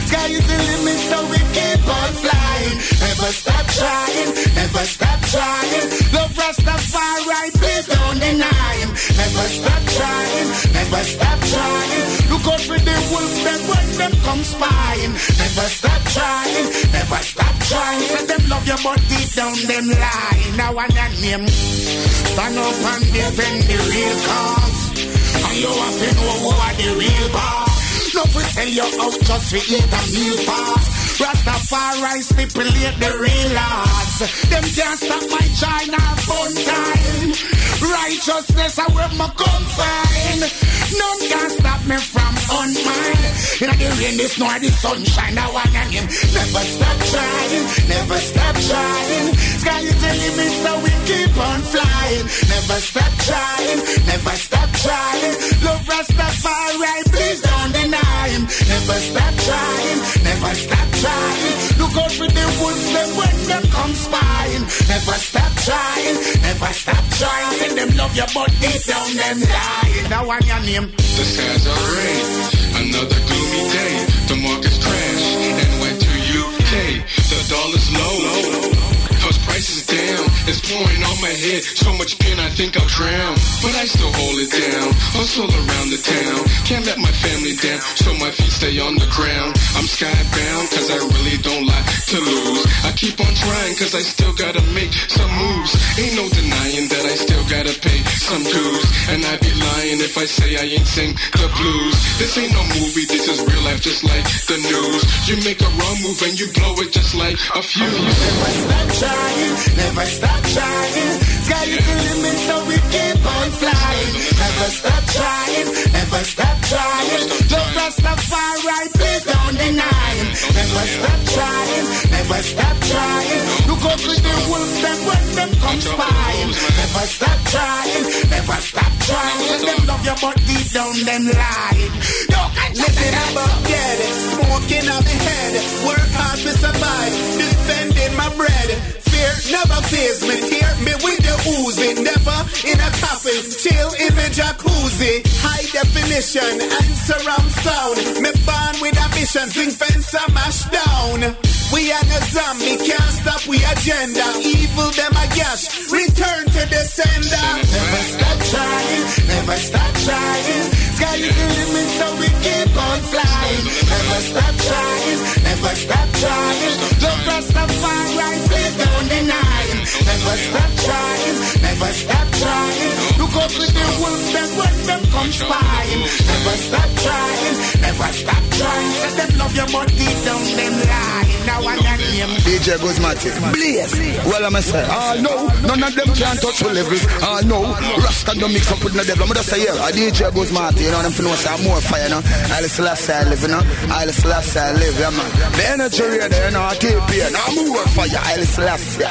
Sky is the limit, so we keep on flying. Never stop trying, never stop trying. Love Rastafari, please don't deny him. Never stop trying, never stop trying. Look out for the wolves that when them come spying. Never stop trying, never stop trying. Say them love you but deep down them lying. Now I got name. Stand up and defend the real cause. And you have to know who are the real boss. No we sell you out just to eat a meal fast. Rastafari stipulate the real laws. Them can't stop my China fun time. Righteousness I where my come find. None can stop me from on mine. In the rain, the snow, the sunshine, I want him. Never stop trying, never stop trying. Sky is the limit, so we keep on flying. Never stop trying, never stop trying. Love Rastafari, please don't deny him. Never stop trying, never stop trying. Look out for the wolves, them when them come spying. Never stop trying, never stop trying. Say them love you, but deep down them lying. Now I your name. The skies are red, another gloomy day. The market's crashed and went to U K. The dollar's low, house prices down. It's pouring on my head, so much pain I think I'll drown. But I still hold it down, hustle around the town. Can't let my family down, so my feet stay on the ground. I'm skybound, cause I really don't like to lose. I keep on trying, cause I still gotta make some moves. Ain't no denying that I still gotta pay some dues. And I'd be lying if I say I ain't sing the blues. This ain't no movie, this is real life just like the news. You make a wrong move and you blow it just like a fuse. Never stop trying, never stop trying. Sky is the limit, so we keep on flying. Never stop trying, never stop trying. Love Rastafari, please don't deny him. Never stop trying, never stop trying. Look out for the wolves, them when them come spying. Never stop trying, never stop trying. Let them love you, but deep down them lying. Living above dead, smoking on my head. Work hard to survive, defending my bread. Fear never faze me, tear me with the Uzi. Never in a coffin, chill in the jacuzzi. High definition and surround sound. Me born with a mission, zinc fence and mash down. We are no zombie, can't stop we agenda. Evil them a gash, return to the sender. Never stop trying, never stop trying. Sky is the limit, so we keep on flying. Never stop trying, never stop trying. Love Rastafari, please don't deny him. Never stop trying, never stop trying. Look out for the wolves, then when them come spying. Never stop trying, never stop trying. Let them love you, but deep down them lying. Now I got him. D J Guzmati, Blaze. Well, I'm a say, ah no, none of them can touch the levels. Ah no, Rasta don't mix up with the devil. I'm just say, yeah, D J Guzmati, you know, them know say more fire, you know. I'll Selassie I live, you know. I'll Selassie I live, yeah, man. The energy here, you know, I take here. Now more fire, I'll Selassie.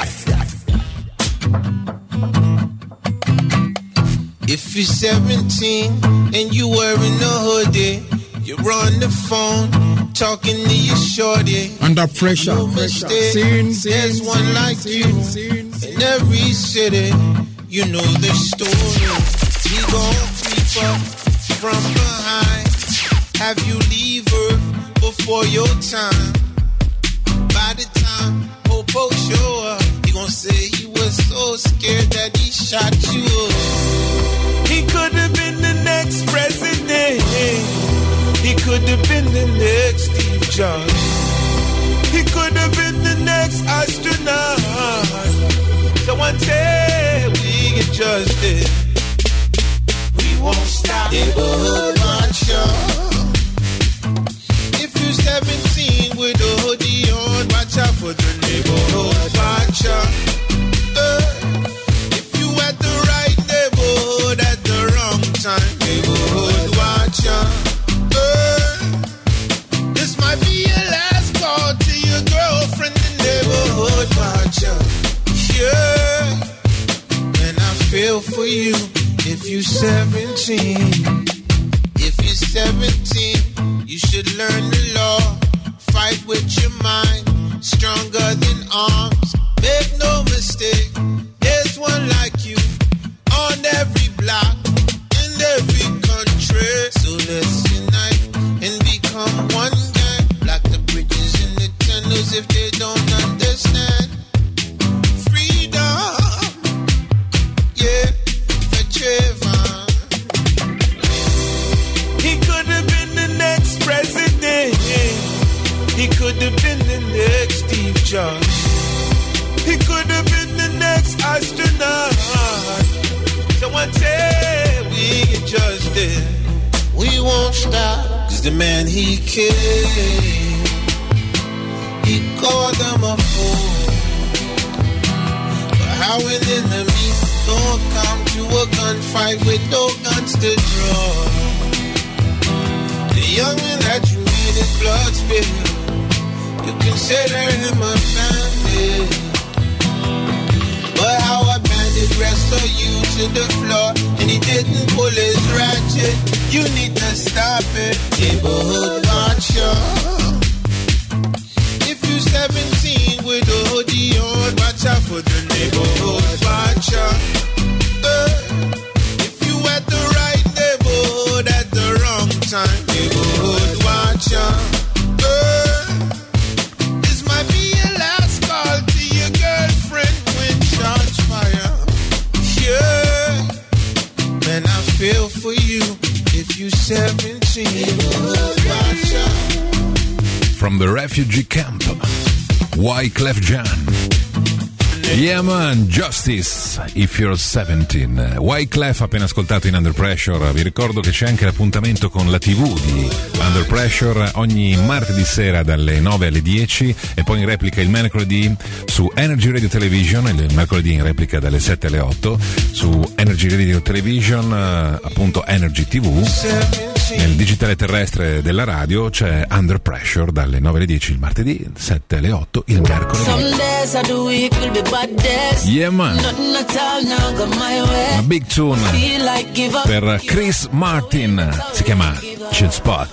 If you're seventeen and you wearing a hoodie, you're on the phone talking to your shorty. Under pressure, no pressure. Mistake. Scene, scene, There's scene, one like scene, you scene, scene. in every city. You know the story. He gon' creep up from behind, have you leave Earth before your time. By the time Popo show up, he gon' say he was so scared that he shot you up. He could have been the next president. He could have been the next Steve Jobs. He could have been the next astronaut. Someone say we get justice. We won't stop. Neighborhood watcher. If you're seventeen with a hoodie on, watch out for the neighborhood watcher. Uh, if you at the right neighborhood at the wrong time, neighborhood watcher. Uh, this might be your last call to your girlfriend, the neighborhood watcher. Yeah, and I feel for you. If you're seventeen, if you're seventeen, you should learn the law. Fight with your mind, stronger than arms. Make no mistake, there's one like you on every block, in every country. So let's unite and become one gang. Block the as if they don't understand. Freedom, yeah, for Trayvon. He could have been the next president. He could have been the next Steve Jobs. He could have been the next astronaut. Someone say we get justice. We won't stop. Cause the man he killed, he called them a fool. But how an enemy don't come to a gunfight with no guns to draw? The young man that you made his blood spill, you consider him a family. But how a bandit wrestled you to the floor and he didn't pull his ratchet. You need to stop it, neighborhood watcher. If you seventeen with a hoodie on, watch out for the neighborhood watcher. Uh, if you at the right neighborhood at the wrong time, neighborhood watcher. Uh, this might be your last call to your girlfriend when shots fire. Yeah, man, I feel for you. If you seventeen, from the refugee camp, Wyclef Jean. Yeah man, Justice if you're seventeen. Wyclef appena ascoltato in Under Pressure. Vi ricordo che c'è anche l'appuntamento con la tivù di Under Pressure ogni martedì sera dalle nove alle dieci e poi in replica il mercoledì su Energy Radio Television, il mercoledì in replica dalle sette alle otto su Energy Radio Television, appunto Energy tivù. Nel digitale terrestre della radio c'è Under Pressure dalle nove alle dieci il martedì, sette alle otto il mercoledì. Yeah man, una big tune per Chris Martin, si chiama Chill Spot.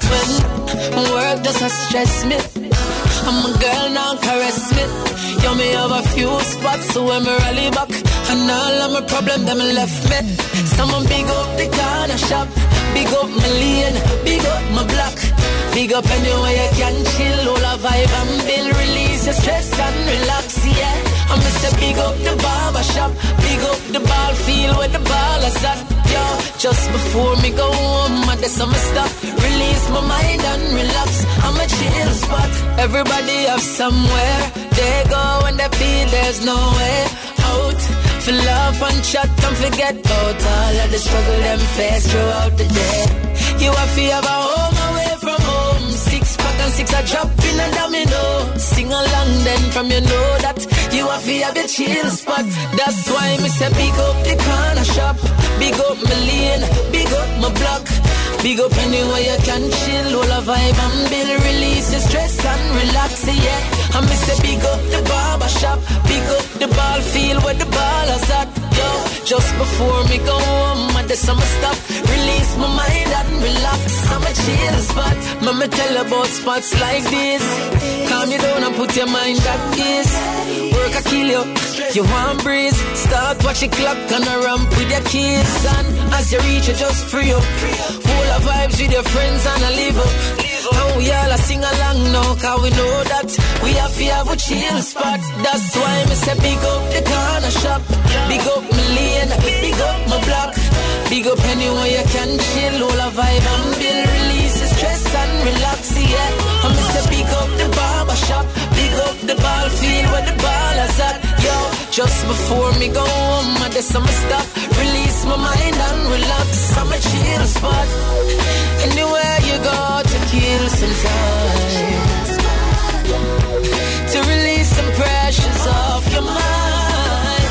Work doesn't stress me. I'm a girl now, caress me. You me have a few spots, so when me rally back, and all of my problem them left me. Someone big up the corner shop, big up my lane, big up my block, big up anywhere you can chill, all a vibe and build, release your stress and relax, yeah. I'm Mister Big up the barber shop, big up the ball field where the ball is at, yo. Just before me go home, I do some stuff, release my mind and relax. I'm a chill spot. Everybody have somewhere they go when they feel there's no way out. For love and chat and forget about all of the struggle them face throughout the day. You have to have a home away from home. Six pack and six a drop in a domino. Sing along then from you know that you have to have your chill spot. That's why me say big up the corner shop, big up my lane, big up my block, big up anywhere you can chill, all a vibe and build, release your stress and relax, yeah. I me say big up the barber shop, big up the ball field where the ball is at, yo. Just before me go home, I do some stuff, release my mind and relax. I'm a chill spot. Mama tell about spots like this. Calm you down and put your mind at ease. Work a kill you, you want breeze. Start watch the clock and a ramp with your keys. And as you reach it, just free up. Full of vibes with your friends and a live up. Oh yeah, I sing along now, cause we know that we have to have a chill spot. That's why me say big up the corner shop, big up my lane, big up my block, big up anywhere you can chill, all a vibe and build, release the stress and relax, yeah. I me say big up the barber shop, big up the ball field where the ball is at, yo. Just before me go home, I do some stuff, release my mind and relax. I'm a chill spot. Anywhere you go to kill some time, to release some pressures off your mind.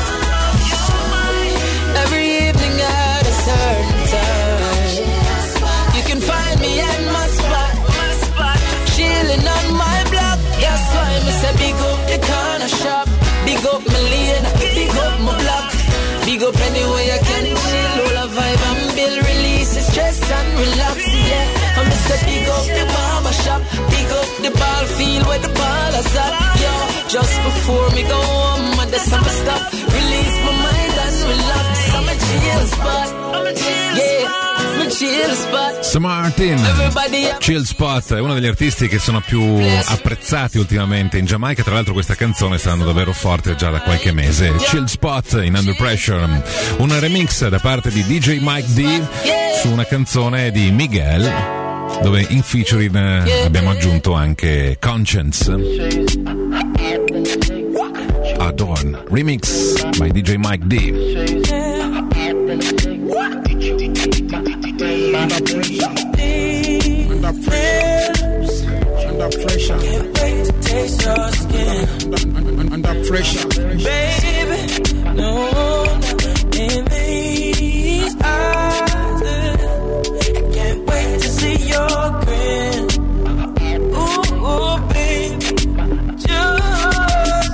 Every evening at a certain time, you can find me at my spot, chilling on my block. That's why me say big up the corner shop, big up my lane, big up my block, big up anywhere you can chill, all a vibe and build, release the stress and relax, yeah. I'm Mister Big up the barber shop, big up the ball field where the ball is at, yo. Just before me go home, I do some stuff, release my mind and relax. I'm a chill spot, yeah, my chill spot. Smartin, Chill Spot, è uno degli artisti che sono più apprezzati ultimamente in Giamaica. Tra l'altro questa canzone sta andando davvero forte già da qualche mese. Chill Spot in Under Pressure, un remix da parte di D J Mike D su una canzone di Miguel, dove in featuring abbiamo aggiunto anche Conscience. Adorn, remix by D J Mike D. Under pressure. Under pressure. Under pressure. Can't wait to taste your skin. Under, under, under pressure. Baby, no, no, in these eyes. I can't wait to see your grin. Ooh, ooh, baby, just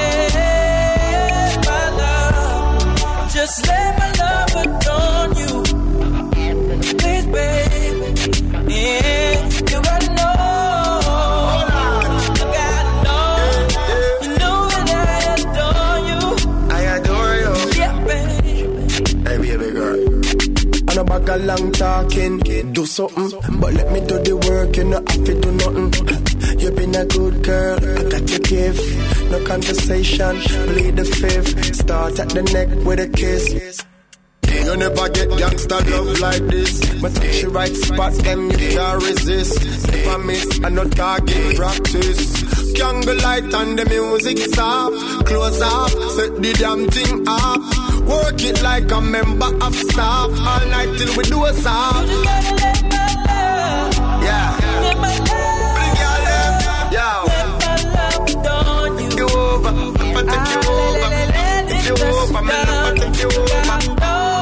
let my love, just let my love adorn you. Please, baby, yeah, you gotta know, you gotta know, you know that I adore you. I adore you. Yeah, baby. Hey, baby girl. I know back a long talking, do something, but let me do the work, you know have to do nothing. You been a good girl, I got your gift, no conversation, bleed the fifth, start at the neck with a kiss. You never get gangsta love like this. But touch the right spot, then you can't resist. If I miss, I no target practice. Candlelight and the music soft. Close up, set the damn thing up. Work it like a member of staff. All night till we do a song. You gotta let my love, yeah. let my love, Bring your love, yo. let my love adorn you. Take you over, I'ma take you over. Take you over, I'ma take you over.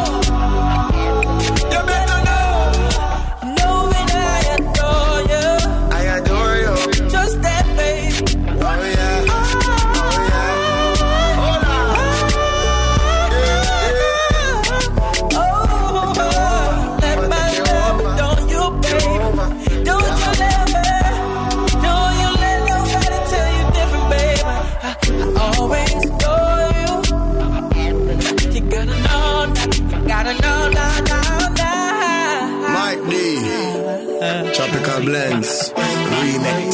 Tropical Blends Remix.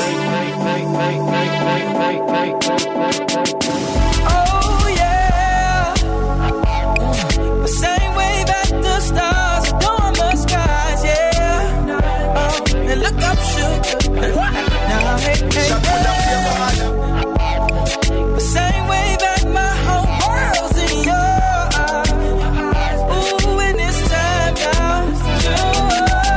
Oh yeah, the same way that the stars adorn the skies, yeah. Oh, and look up, sugar. Now, hey, hey, hey. The same way that my whole world's in your eyes. Ooh, and it's time now to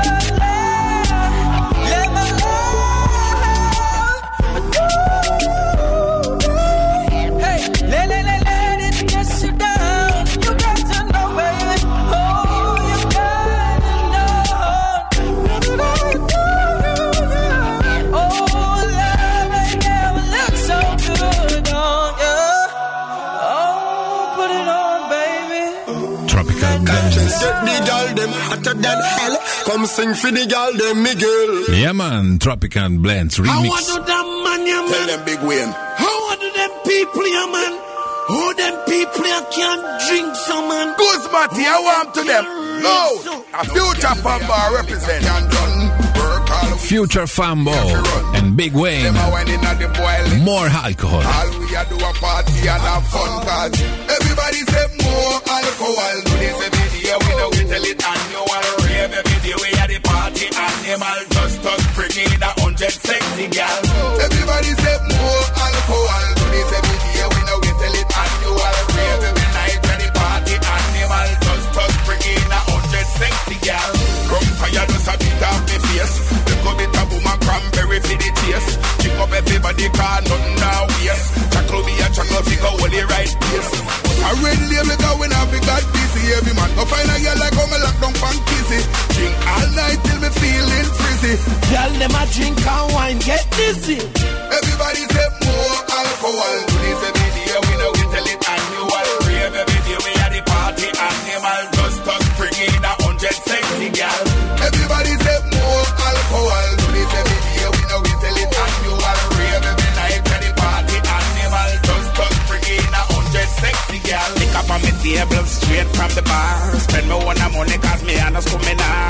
Get the girl them hotter than hell. Come sing for the girl them Miguel. Yeah man, Tropical Blends remix. How do them man, yeah, man? Tell them Big Wayne. How do them people, yeah, man? How them people yeah, can't drink some, man? Goose Matty, I want to them. No, a future fan bar represent. Can done. Future Fambo and Big Wayne. More alcohol. All we a do a party and have fun, cause everybody say more alcohol. Do this every day, we know we tell it annual rave. Every day we at the party animal, just us bringing in a hundred sexy gal. Everybody say more alcohol. Do this every day, we know we tell it annual rave. Every night at the party animal, just us bringing in a hundred sexy gal. Come fire just a bit off me face. Go bit of boom and cranberry for the chase. Chick up everybody car, nothing now waste. Chuckle me a chuckle figure only right place. I red label go when I be got busy. Every man go find a girl like how me lock down pan kissy. Drink all night till me feeling frizzy. Girl them a drink and wine, get dizzy. Everybody say more alcohol. Do this every day, we know we tell it annual rave. Every day we at the party animal, just us bring in a hundred sexy gal. Everybody say more alcohol. Do this every day, we know we tell it annual rave. Every night at the party animal, just us bring in a hundred sexy gal. Pick up on me table straight from the bar. Spend me one money cause me and us coming out.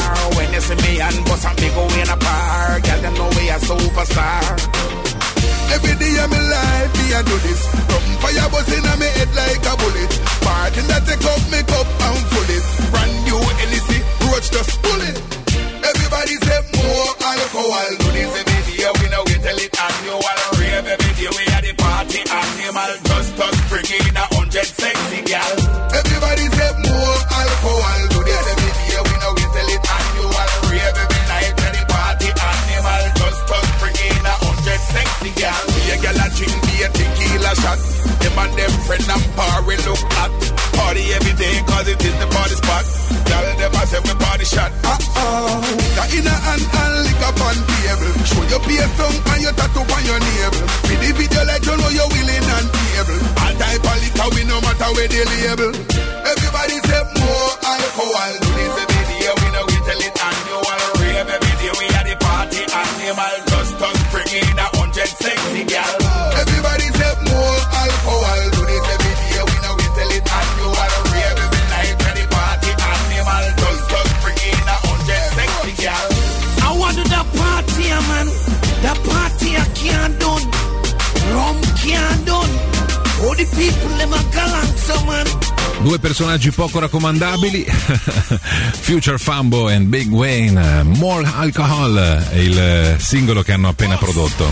me and bust and me go in a park. Girl, them know we a superstar. Every day of my life, me I do this. From fire buzzing on me head like a bullet. Parting that take up me cup and full it. Brand new N E C, roach just pull it. Everybody say more alcohol. Do this every day, we know we tell it annual. Rave every day, we at the party animal. Just us bring in a hundred sexy gal. Everybody say more alcohol. Do this every day, we know we tell it annual. Rave every night at the party animal. Just us bring in a hundred sexy gal. We a gal a drink beer, tequila shot. Them and them friend and par we look at. Party every day cause it is the party spot. Tell them I say we party shot. Uh-oh. The inner and and lick up on table. Show your beer tongue and your tattoo on your navel. With the video let you know you're willing and able. All type of liquor we no matter where they label. Everybody say more alcohol. Do this every day we know we tell it annual. Rave every day we at the party animal. Just us bring in a hundred sexy gal. Everybody say more alcohol. Do this every day we know we tell it annual. Rave every night at the party animal. Just us bring in a hundred sexy gal. I want to the party, man. The party I can't done. Rum can't done. All the people in my galang, so man. Due personaggi poco raccomandabili, Future Fambo e Big Wayne. More Alcohol è il singolo che hanno appena prodotto.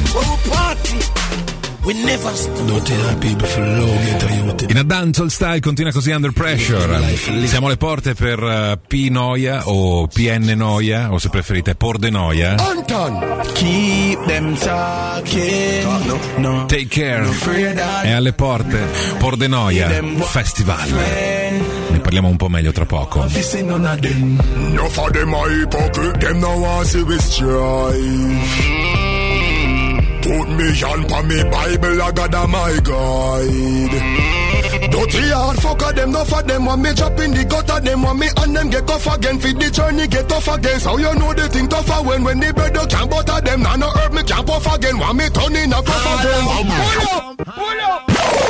In a dancehall style continua così Under Pressure. Siamo alle porte per uh, P Noia o P N Noia o se preferite Por de Noia. Keep them talking. No, Take Care è alle porte. Por de Noia Festival. Ne parliamo un po' meglio tra poco. No for them are hypocrite, them no want to be strive. Put me on for me Bible, I got a my guide. Dirty hard fucker, them no for them want me drop in the gutter, them want me and them get off again. Feed the journey, get off again. So you know the thing tougher when when the brother can't butter them. Now no hurt me, can't puff again. Want me turn in a cuff again. Pull up, pull up.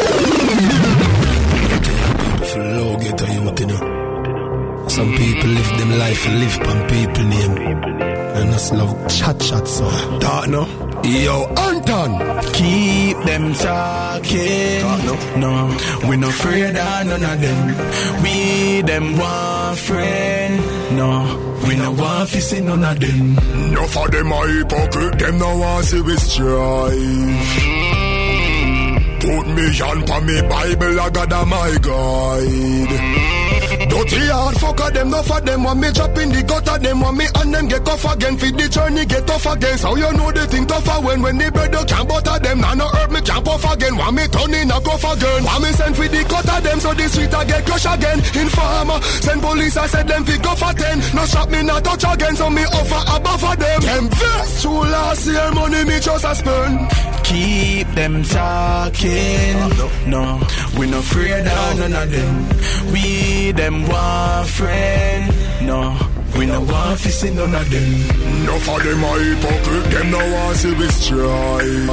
Get a low, get a youth, you know. Some people live them life, live on people name. And us love chat chat so. That no. Yo, Anton. Keep them talking. No, no, we not afraid of none of them. We them one friend. No, we no want to see none of them. No for them are hypocrite, them no want to be strive. Put me on for me Bible, I got a my guide. Dirty hard fucker, them no for them want me drop in the gutter, them want me and them get off again. Feed the journey, get off again. So you know the thing tougher when when the brother can't butter them. Now no hurt me, can't puff again. Want me turn in a cuff again. Want me send for the cutter them so the street I get crush again. Informer, send police, I said them fi go for ten. No shot me, not touch again, so me offer above for them. Them vex, true last year money me just a spend. Keep them talking. No, we not afraid of none of them. We them one friend. No, we no want to see none of them. No for them are hypocrite, them no want to be strive.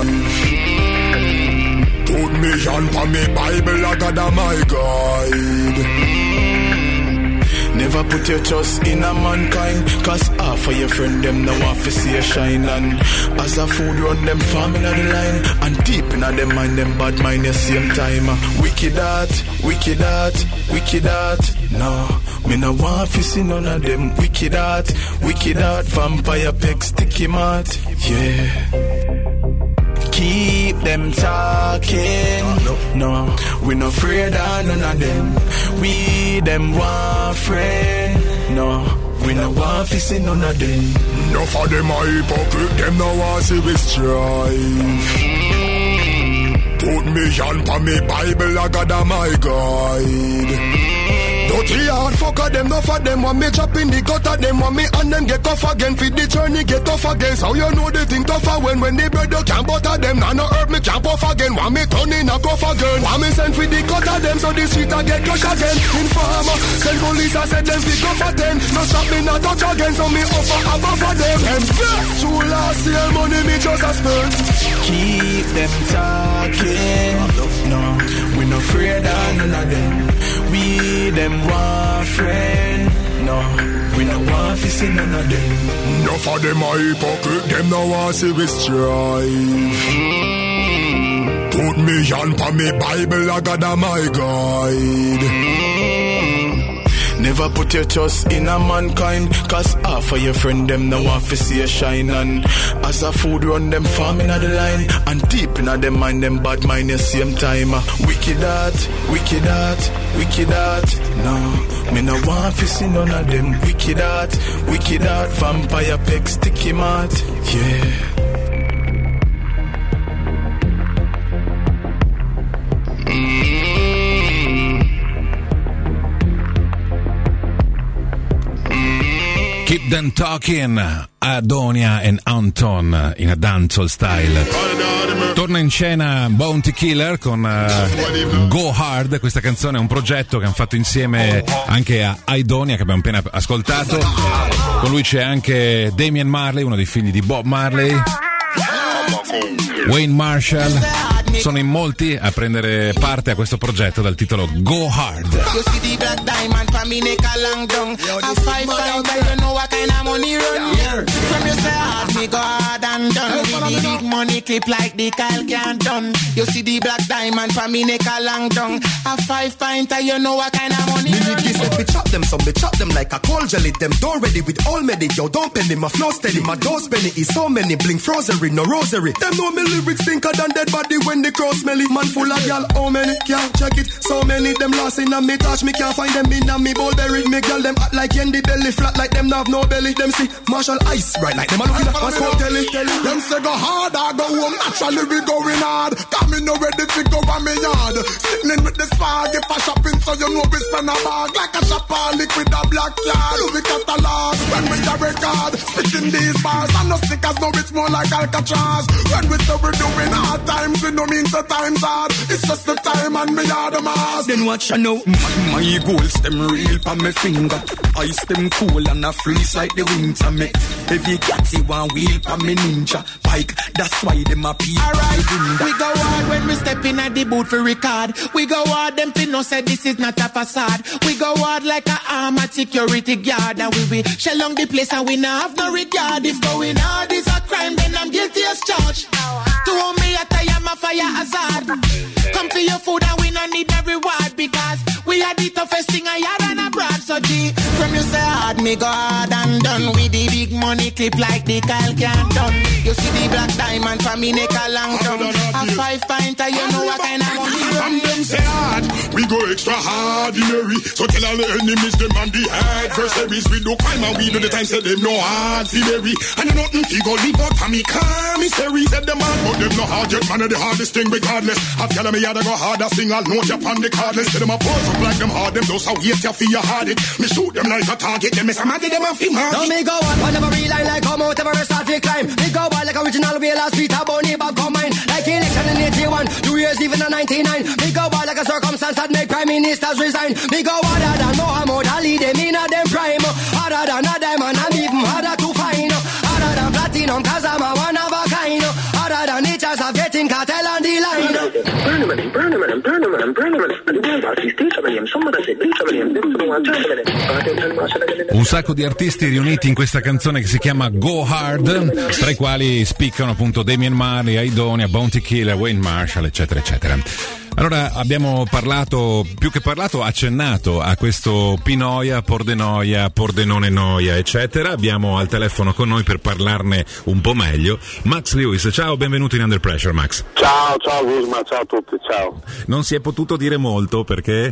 Put me on for me Bible, I got a my guide. Never put your trust in a mankind, cause half of your friend them now want to see a shine. And as a food run them farming on the line, and deep in a them mind them bad mind the same time. Wicked heart, wicked heart, wicked heart. No, me no want to see none of them. Wicked heart, wicked heart, vampire peg sticky mat. Yeah. Keep them talking. No, we not afraid of none of them. We them one friend. No, we no want to see none of them. No for them are hypocrite, them no want to be strive. Put me on for me Bible, I got a my guide. Dirty hard fucker, them no for them want me drop in the gutter, them want me and them get off again. Feed the journey, get off again. So you know the thing tougher when when the brother can't butter them. Now no hurt me, can't puff again. Want me turn in a cuff again. Want me send for the gutter them so the street I get crush again. Informer, send police, I said them fi go for ten. No shot me, not touch again, so me offer above for them. Them vex, true last year money me just a spend. Keep them talking. No, we not afraid of none of them. We them one friend. no, we no want to see none of them. Enough of them are hypocrite, them no want to see we strive. Put me on pa me Bible, I got a my guide. Never put your trust in a mankind, cause half of your friend them no want to see a shine. And as a food run them farm inna the line, and deep inna them mind them bad mind the same time. uh, Wicked heart, wicked heart, wicked heart. No, me no want to see none of them. Wicked heart, wicked heart. Vampire peck sticky mat, yeah. Keep them talking, Adonia and Anton in a dancehall style. Torna in scena Bounty Killer con uh, Go Hard. Questa canzone è un progetto che hanno fatto insieme anche a Aidonia, che abbiamo appena ascoltato. Con lui c'è anche Damian Marley, uno dei figli di Bob Marley, Wayne Marshall. Sono in molti a prendere parte a questo progetto dal titolo Go Hard. You see the black diamond for me neck a long down. A five times I don't know what kind of money run. From you say hard me go hard and done. With the big money clip like the Kyle can't done. You see the black diamond for me neck a long down. A five pint I you know what kind of money run. Me said we chop them some, we chop them like a cold jelly. Them don't ready with all medi. Yo don't penny my flow steady. My dose penny is so many blink frozery no rosary. Them know me lyrics thinker than dead body when the crowd smelly. Man full of y'all, how many? Can't check it. So many them lost in a me touch. Me can't find them in a me bowl berry. Me girl them act like Yendi belly. Flat like them have no belly. Them see Marshall Ice right like them a looking at us for telly. Them say go hard, I go home. Naturally we going hard. Come in no ready to go on me yard. Sitting with the swag. If I shopping so you know we spend a bag. Like a shopper liquid a black yard. Louis catalog. When we the record. Spitting these bars. And no stickers no it's more like Alcatraz. When we say we doing hard times. We no mean to times hard. It's just the time and me are the mass. Then watch I know. My, my goals them real pa me finger. Ice them cool and a freeze like the winter make. Every catty one wheel pa me ninja bike. That's why them a pee. Alright, we go hard when we step in at the booth for record. We go hard, them fin no say this is not a facade. We go hard like a armored security guard. And we will shell on the place and we not have no regard. If going hard is a crime, then I'm guilty as charged. To me at I am a fire hazard. Come to your food and we no need no reward. Because we are the toughest thing I had and abroad. So G, from you say hard, me go hard and done. With the big money clip like the Kyle can't done. You see the black diamond for me neck a long tongue. A five pint you know what kind of money run. And them say hard, we go extra hard in a re. So tell all the enemies them and the adversaries. We do crime and we do the time say them no hard for me. And you nothing fi go leave out for me commissary. Said them hard but them no hard yet. Man of the hardest thing regardless. I've tell me how to go hard, I sing I'll note up on the cardless. Tell them a pose up like them hard, them those how wait you feel you hard it. Me shoot them like a target, them is a mad them a film hard. Now me go on, whenever real line like come out, ever start to climb. Me go on like original way last beat a bunny Bob combine. Like election in eighty-one, two years even in ninety-nine. Me go on like a circumstance that make prime ministers resign. Me go harder than Muhammad Ali, them in a them prime. Harder than a diamond, I'm even harder to find. Harder than platinum, cause I'm a one of a kind. Harder than the chance of getting cartel on the line. Burn him and burn him and burn him and burn him and burn Un sacco di artisti riuniti in questa canzone che si chiama Go Hard, tra i quali spiccano appunto Damian Marley, Aidonia, Bounty Killer, Wayne Marshall, eccetera eccetera. Allora abbiamo parlato, più che parlato, accennato a questo Pinoia, Pordenoia, Pordenone Noia, eccetera. Abbiamo al telefono con noi per parlarne un po' meglio Max Lewis. Ciao, benvenuto in Under Pressure, Max. Ciao, ciao Guzma, ciao a tutti, ciao. Non si è potuto dire molto perché?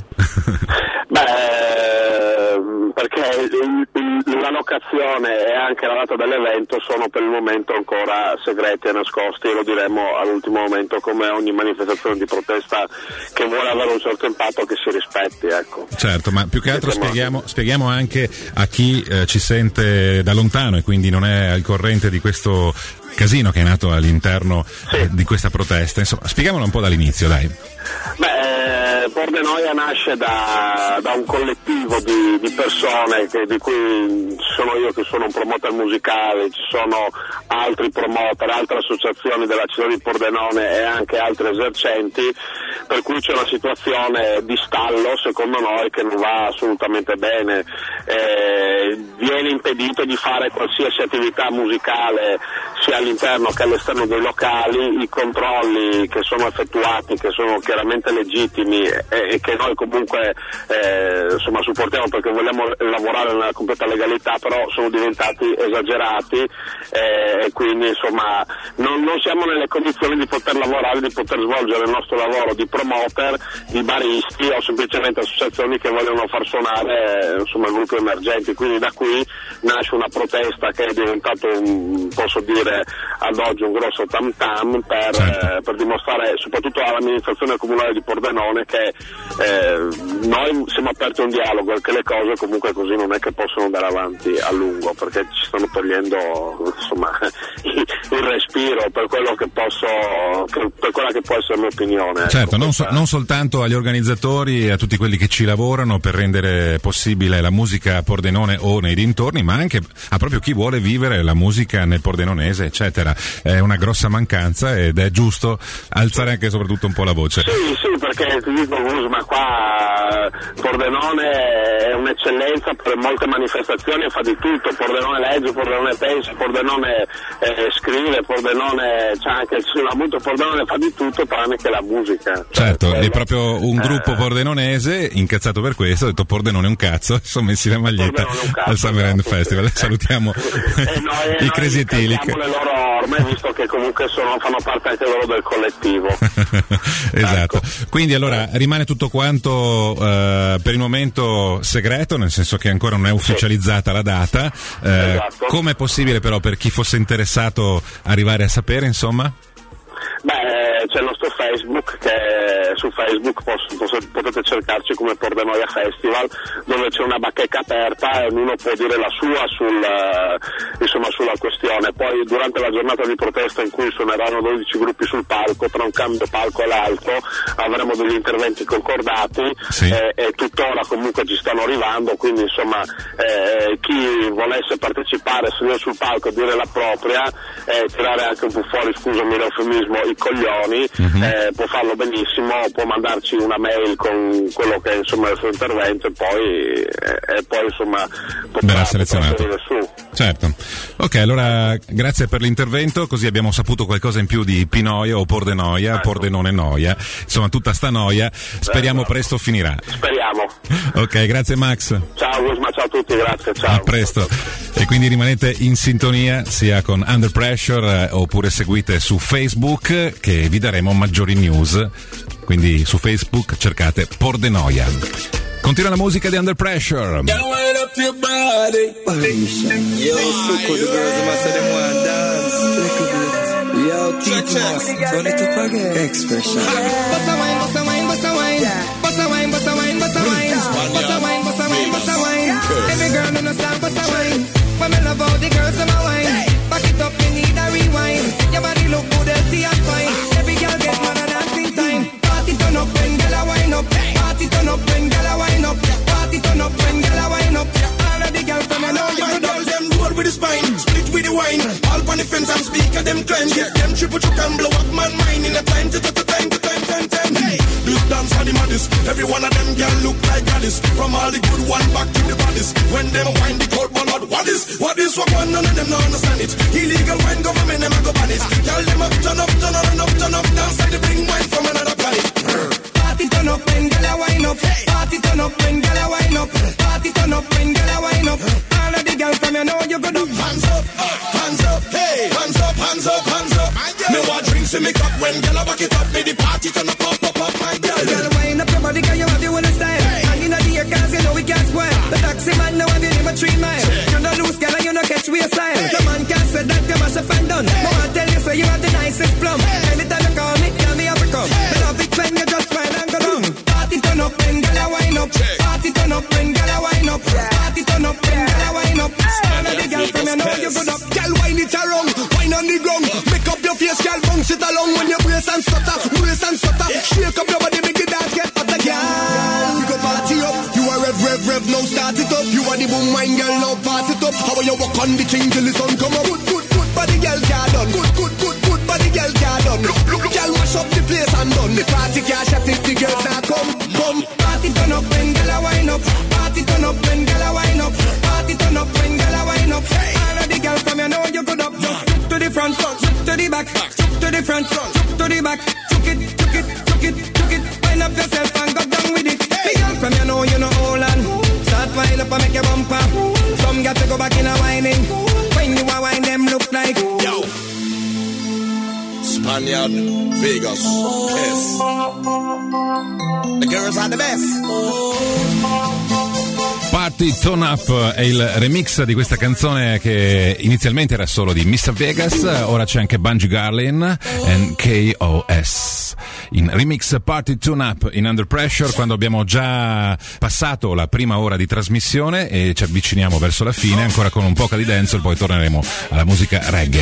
Beh, perché il, il, la locazione e anche la data dell'evento sono per il momento ancora segreti e nascosti, e lo diremo all'ultimo momento, come ogni manifestazione di protesta che vuole avere un certo impatto che si rispetti, ecco. Certo, ma più che altro spieghiamo, spieghiamo anche a chi eh, ci sente da lontano e quindi non è al corrente di questo casino che è nato all'interno sì. eh, di questa protesta. Insomma, spieghiamolo un po' dall'inizio, dai. Beh, eh, Pordenone nasce da, da un collettivo di, di persone che, di cui sono io che sono un promoter musicale, ci sono altri promoter, altre associazioni della città di Pordenone e anche altri esercenti, per cui c'è una situazione di stallo secondo noi che non va assolutamente bene. Eh, viene impedito di fare qualsiasi attività musicale sia all'interno che all'esterno dei locali, i controlli che sono effettuati, che sono chiaramente legittimi e, e che noi comunque eh, insomma supportiamo perché vogliamo lavorare nella completa legalità, però sono diventati esagerati eh, e quindi insomma non, non siamo nelle condizioni di poter lavorare, di poter svolgere il nostro lavoro di promoter, di baristi o semplicemente associazioni che vogliono far suonare eh, insomma gruppi emergenti, quindi da qui nasce una protesta che è diventato un, posso dire ad oggi un grosso tam tam per, certo. eh, per dimostrare soprattutto all'amministrazione comunale di Pordenone che eh, noi siamo aperti a un dialogo e che le cose comunque così non è che possono andare avanti a lungo, perché ci stanno togliendo insomma il, il respiro per quello che posso per, per quella che può essere la mia opinione. Certo, ecco, non, so, non soltanto agli organizzatori e a tutti quelli che ci lavorano per rendere possibile la musica a Pordenone o nei dintorni, ma anche a proprio chi vuole vivere la musica nel pordenonese, eccetera. È una grossa mancanza ed è giusto alzare anche e soprattutto un po' la voce. Sì, sì, perché ti dico ma qua Pordenone è un'eccellenza per molte manifestazioni e fa di tutto, Pordenone legge, Pordenone pensa, Pordenone eh, scrive, Pordenone c'è anche il suonamuto, Pordenone fa di tutto tranne che la musica. Certo, cioè, è proprio un gruppo eh, pordenonese incazzato per questo, ha detto Pordenone è un cazzo, sono messi la maglietta al Summer End Festival. Eh. Salutiamo eh, noi, i Crazy Etilic. le loro orme, visto che comunque sono, fanno parte anche loro del collettivo. Esatto. Ecco. Quindi allora rimane tutto quanto eh, per il momento segreto, nel senso che ancora non è ufficializzata la data. Eh, esatto. Come è possibile però per chi fosse interessato arrivare a sapere, insomma? Beh, c'è il nostro Facebook, che su Facebook posso, posso, potete cercarci come Pordenone Festival, dove c'è una bacheca aperta e ognuno può dire la sua sul, uh, insomma, sulla questione. Poi durante la giornata di protesta in cui suoneranno dodici gruppi sul palco, tra un cambio palco e l'altro avremo degli interventi concordati, sì. eh, e tuttora comunque ci stanno arrivando, quindi insomma eh, chi volesse partecipare, salire sul palco e dire la propria, eh, tirare anche un po' fuori, scusami l'eufemismo, i coglioni, mm-hmm. eh, può farlo benissimo, può mandarci una mail con quello che è insomma il suo intervento e poi, eh, e poi insomma verrà selezionato. Su. Certo. Ok, allora grazie per l'intervento, così abbiamo saputo qualcosa in più di Pinoia o Pordenoia, ecco. Pordenone Noia, insomma tutta sta noia, speriamo ecco. presto finirà. Speriamo. Ok, grazie Max. Ciao Gusma, ciao a tutti, grazie, ciao. A presto. E quindi rimanete in sintonia sia con Under Pressure eh, oppure seguite su Facebook che vi daremo maggiori news. Quindi su Facebook cercate Pordenoia. Continua la musica di Under Pressure. Yo, succo the girls must have them one dance. Yo, teach turn it up again. Expression. Bust a wine, bust a wine, bust a wine. Bust a wine, bust a wine, bust a wine. Bust a wine, bust a wine, bust a wine. Every girl no stop, bust a wine. When me love all the girls in my wine. Back it up, you need a rewind. Your body look good, healthy and fine. Every girl get mad at dancing time. Party turn up when girl a wine up. Party turn up when girl a wine up. Party turn up when girl a wine up. All of the girls from you know you my girls them roll with the spine, split with the wine. All on the fence and speak of them climb. Get them triple chuck and blow up man mind in a time to to time to time time time. Hey, this dance are the maddest. Every one of them girl look like goddess. From all the good one back to the baddest. When them wine the cold ballad, what is what is what one none of them no understand it. Illegal wine government them a go ban it. Tell them up turn up turn on up turn up dance like they bring wine from another planet. Party turn up when girl a wine up. Party turn up when girl a wine up. Party turn up when girl a wine up. All of the girls from you know you good up. Hands up, hands up, hey, hands up, hands up, hands up. Me want drinks in me cup when girl a back it up. Me the party turn up, up, up, up, my girl. Girl wine up your body 'cause you have you in a style. And in the air 'cause you know we can't spoil. The taxi man now have you never three mile. You no loose girl and you no catch with your style. The man can't say that you must have fun done. I want tell you so you have the nicest plum. Anytime you call me, tell me how to come. Me love it when you just wine and go down. Party turn up when girl a wine up. Party turn up when girl a wine up. Party turn up when girl a wine up. All of the girls from you know you good up. Girl wine it around, wine on the ground. Make up your face, girl bounce it along when you brace and stutter, brace and stutter. Shake up your body, make the dance get hotter, girl. you walk on the thing till the sun come up. Good, good, good, body girl car done. Good, good, good, good, body girl car done. Look, look, look, girl mash up the place and done. The party can't shut if the girls not come, come. Party turn up when girl a wind up. Party turn up when girl a wind up. Party turn up when girl a wind up. All of the girls from you know you good up. Just look to the front, look to the back, look to the front, look to the back. Chuck it, chuck it, chuck it, chuck it. Wind up yourself and go down with it. The girl from you know you know hold on. Start wind up and make your bumper. Some got to go back in a whining. When you a wine them look like yo. Spaniard, Vegas, yes. The girls are the best. Party Turn Up è il remix di questa canzone che inizialmente era solo di mister Vegas, ora c'è anche Bungie Garlin e K O S in remix Party Turn Up in Under Pressure, quando abbiamo già passato la prima ora di trasmissione e ci avviciniamo verso la fine ancora con un po' di dancehall, poi torneremo alla musica reggae.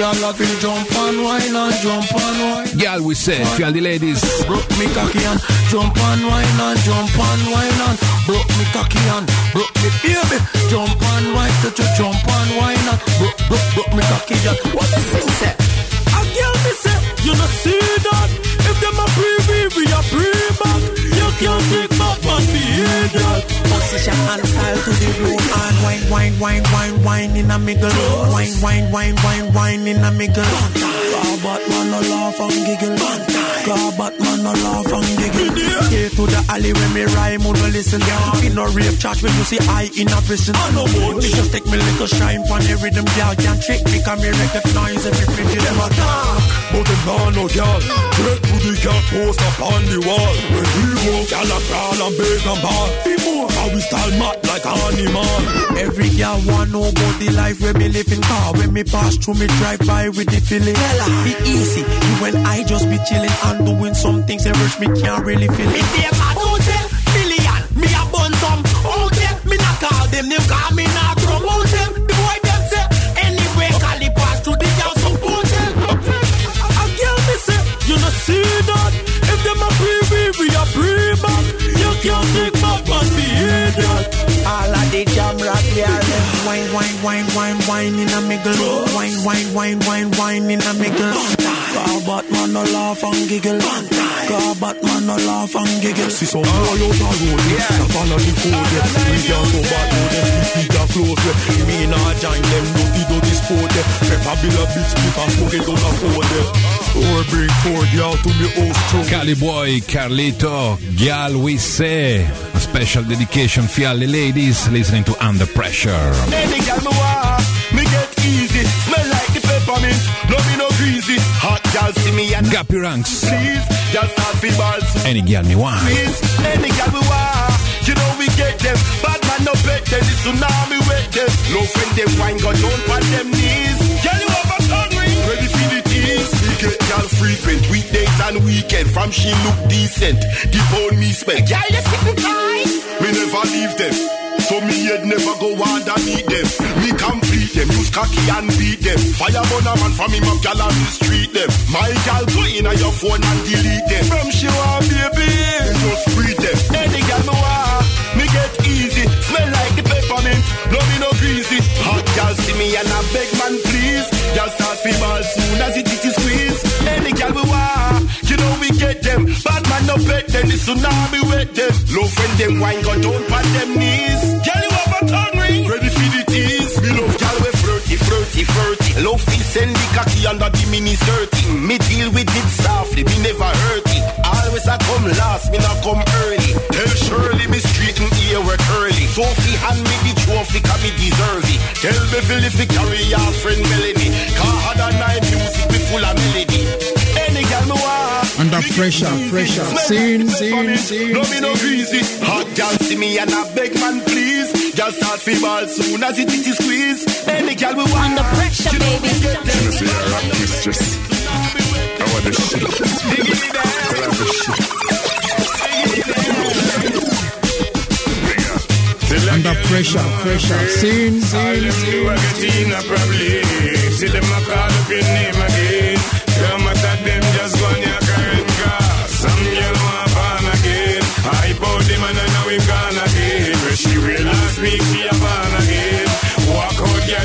Girl we say, feel the ladies. Broke me cocky and jump on wine and jump on wine and broke me cocky and broke me baby. Jump on wine to to jump on wine and broke broke broke me cocky and what the thing say? A girl me say, you not see that? If them a pre we a pre back. You can't take back man behavior. Position and style to the room and wine wine wine wine wine in a middle. Wine wine wine wine wine in a middle. Car Batman no laugh and giggle. Car Batman no laugh and giggle. Here to the alley when me rhyme would listen. Me no rape charge when you see I in a prison. I know more. Me just take me little shine from the rhythm. Girl can't trick me 'cause me recognize everything them attack. But them nah no girl. Break to the girl post up on the wall. When we walk, girl a crawl and beg and ball. Be more, how we style mad like animal. Every girl want know about the life where me living. Car when me pass through me drive by with the feeling. Be easy, you and I just be chilling and doing some things that rush me can't really feel it. Me a hotel million, me a bun some. Hotel, me not call them, them call me not from hotel. The boy them say anyway, call the pass through the house some hotel. A girl me say, you not see that? If them a free, we we a free back. You can't take back man behavior. All of the jam rock there, wine, wine, wine, wine, wine in a middle. Wine, wine, wine, wine, wine in a middle. Car Batman no laugh and giggle. Car Batman no laugh and giggle. See some boy out the road, yeah. Follow the code, yeah. We can't go back to them, keep it close, yeah. Me nah join them, no to this sport, yeah. Pepper bill a big split and smoke it on a phone, yeah. Or bring forward, yeah, to me host. Cali Boy, Carlito, Gyal We Say, a special dedication for all the ladies listening to Under Pressure. Any girl me want, me get easy, smell like the peppermint, no me no greasy. Hot girl see me and Gappy Ranks. Please, just start fi balls. Any girl me want. Please, any girl me want, you know we get them. Bad man no bet them, the tsunami wet them. No friend them wine go down on them knees. Girl you have a tongue ring, ready for the tease. We get girl frequent, weekdays and weekend. From she look decent, deep on me spend. Girl you sitting tight, me never leave them. So me head never go underneath them. Me complete them, use cocky and beat them. Fire burn a man from him up, gal on the street them. My gal go in on your phone and delete them. From she want baby, just breathe them. Any gal me want, me get easy. Smell like the peppermint, no me no greasy. Hot gal see me and a beg man please. Gal start fi ball soon as it is squeeze. Any gal me want, you know we get them. Bad man no bet them, the tsunami wet them. Low friend them wine go down on them knees. Girl, you have a tongue ring, ready for the tease. Me love girl we flirty, flirty, flirty. Love fi send the cocky under the mini skirty. Me deal with it softly, me never hurt it. Always I come last, me not come early. Tell Shirley me straight and ear work early. Sophie hand me the trophy, cause me deserve it. Tell Beverly fi carry your friend Melanie. Cause other night music be full of melody. Any girl me want. Under pressure, pressure. Scene, scene, scene. No me no greasy. Hot girl see me and I beg man please. Girl start fi ball soon as it is squeeze. Any girl we want. Under pressure, baby. Can I say a rock mistress? I want the shit. I love the shit. Under pressure, pressure. Scene, scene, scene. See them a call up your name again. Come at them just go on your current car. Some girl want born again. I bought them and now we gone again. Where she will last week she a born again. Walk out girl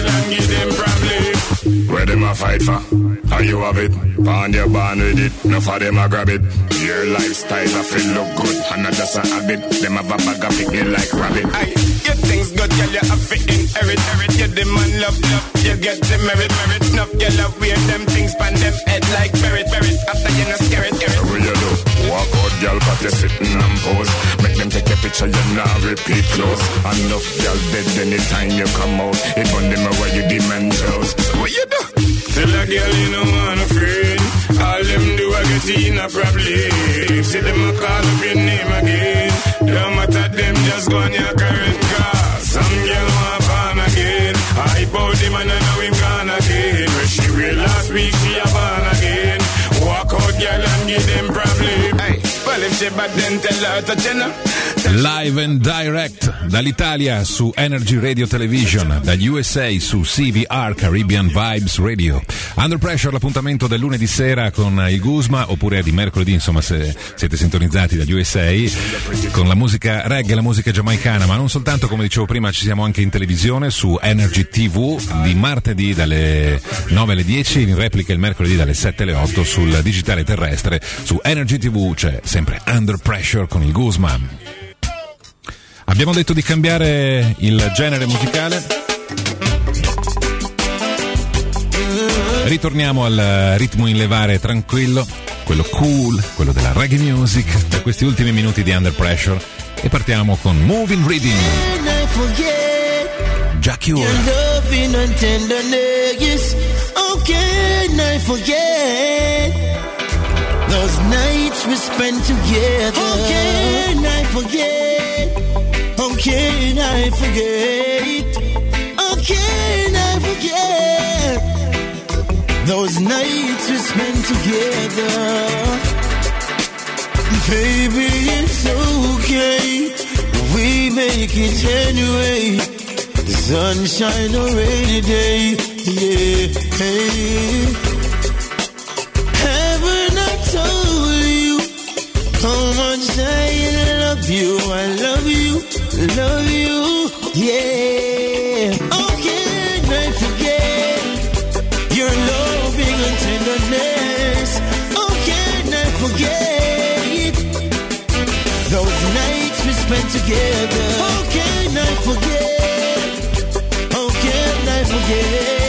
fight for. How you have it? Born you born with it. Enough of them a grab it. Your lifestyle I feel look good. And not just a habit. Them have a bag of picking like rabbit. Aye, your things good, girl. You have it inherit. You the man love, love. You get the merit, merit. Enough girl have wear them things pan them head like merit, merit. After you not scare it, scare it. What you do? Walk out, girl, but you sitting and pose. Make them take a picture, you now repeat close. Enough girl dead anytime you come out. It on them away you demand shows. So what you do? Tell a girl you know I'm afraid. All them do I get in a problem. See them a call up your name again. Don't matter them, just go on your current car. Some girl want born again. I bought him and I know him gone again. When she real last week, she a born again. Walk out girl and give them problem. Hey, well if she bad then tell her to Jenna. Live and direct dall'Italia su Energy Radio Television, dagli U S A su C V R Caribbean Vibes Radio. Under Pressure, l'appuntamento del lunedì sera con il Guzma, oppure di mercoledì, insomma, se siete sintonizzati dagli U S A, con la musica reggae, la musica giamaicana, ma non soltanto, come dicevo prima, ci siamo anche in televisione su Energy T V di martedì dalle nove alle dieci, in replica il mercoledì dalle sette alle otto sul digitale terrestre. Su Energy T V c'è sempre Under Pressure con il Guzma. Abbiamo detto di cambiare il genere musicale. Ritorniamo al ritmo in levare tranquillo, quello cool, quello della reggae music, per questi ultimi minuti di Under Pressure, e partiamo con Moving Reading. Jackie Ora. Those nights we spent together. How can I forget? How can I forget? How can I forget? Those nights we spent together. Baby, it's okay. We make it anyway. The sunshine or rainy day. Yeah, hey. Told you how much I love you, I love you, love you, yeah. How can I forget your loving and tenderness? How can I forget those nights we spent together? How can I forget? How can I forget?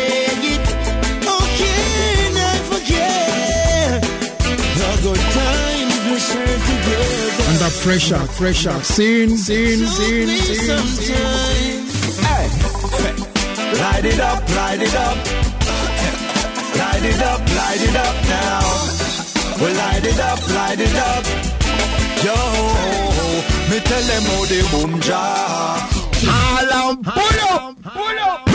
Good times we share together. Under pressure, pressure. Scene, scene, scene, scene, scene. Hey, light it up, light it up. Light it up, light it up now. Well, light it up, light it up. Yo, me tell them how they boom ja. All on, pull up, pull up.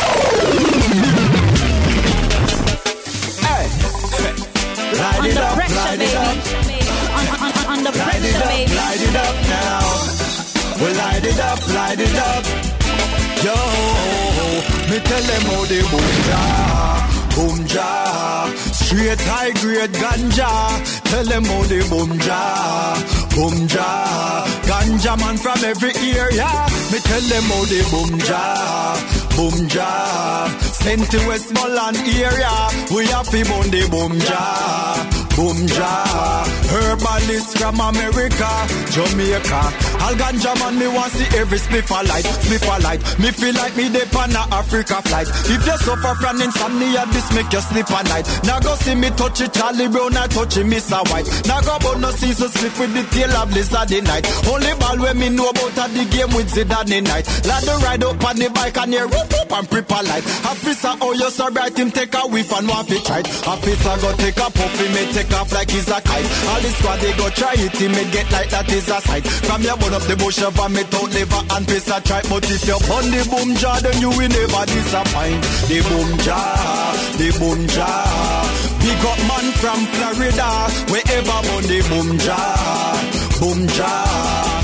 Hey, light it up, light it up. Under pressure, baby. Light it up now. Well, light it up, light it up. Yo, me tell them how they boom ja, boom ja. Straight high grade ganja. Tell them how they boom ja, boom ja. Ganja man from every area. Me tell them how they boom ja, boom ja. Sent to Westmoreland area. We have to boom the boom ja. Boom ja, herbalist from America, Jamaica. All ganja man, me want see every spliff a light, spliff a light. Me feel like me dey on a Africa flight. If you suffer from insomnia, this make you sleep at night. Now go see me touch it, Charlie Brown, I touch it, Mister White. Now go about no season spliff with the tail of Blizzard night. Only ball when me know about at the game with Zidane night. Lad the ride up on the bike and you rope up and prep a light. Officer, oh you so bright, him take a whiff and want it right. Officer go take a puff, he may take off like he's a kite. All this squad they go try it, he may get like that is a sight. From your bone up the bush of a metal liver and piss a tripe. But if you burn the boom jar, then you will never disappoint. The boom jar, the boom jar. Big up man from Florida, wherever burn the boom jar, boom jar.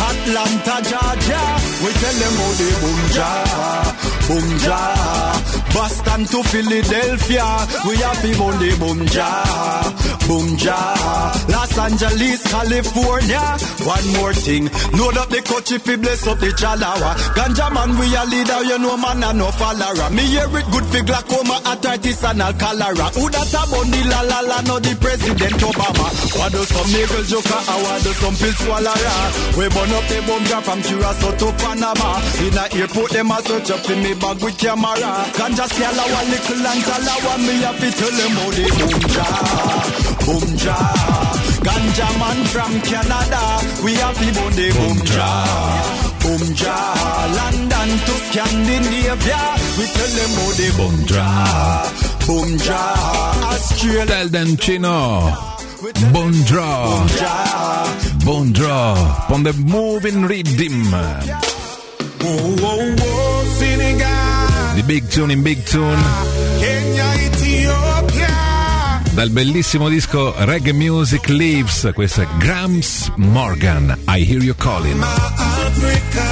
Atlanta, Georgia, we tell them how the boom jar, boom jar. Boston to Philadelphia, we have the Bundy Boom Jah, Boom Jah. Los Angeles, California. One more thing, load up the coach if we bless up the chalawa. Ganja man, we a leader, you know man and no follower. Me hear it good for glaucoma, arthritis and all cholera. Who that a Bundy la la la, no the President Obama. What do some Michael Joker, or what do some pill swallower? We burn up the bomb jar from Curacao to Panama. In a airport, them a search up in me bag with camera. Ganja scala one little and talawa. Me a fit tell them how the boom jar, boom jar. Ganja man from Canada, we have the Bundy boom jar, boom jar. London to Scandinavia, we tell them how the boom jar, boom jar. Australia, Tell them Chino. Bon draw, bon draw, on the moving rhythm. Oh, oh, oh, Senegal. Di Big Tune in Big Tune. Kenya, Ethiopia. Dal bellissimo disco Reggae Music Lives, questa è Grams Morgan, I Hear You Calling. Africa,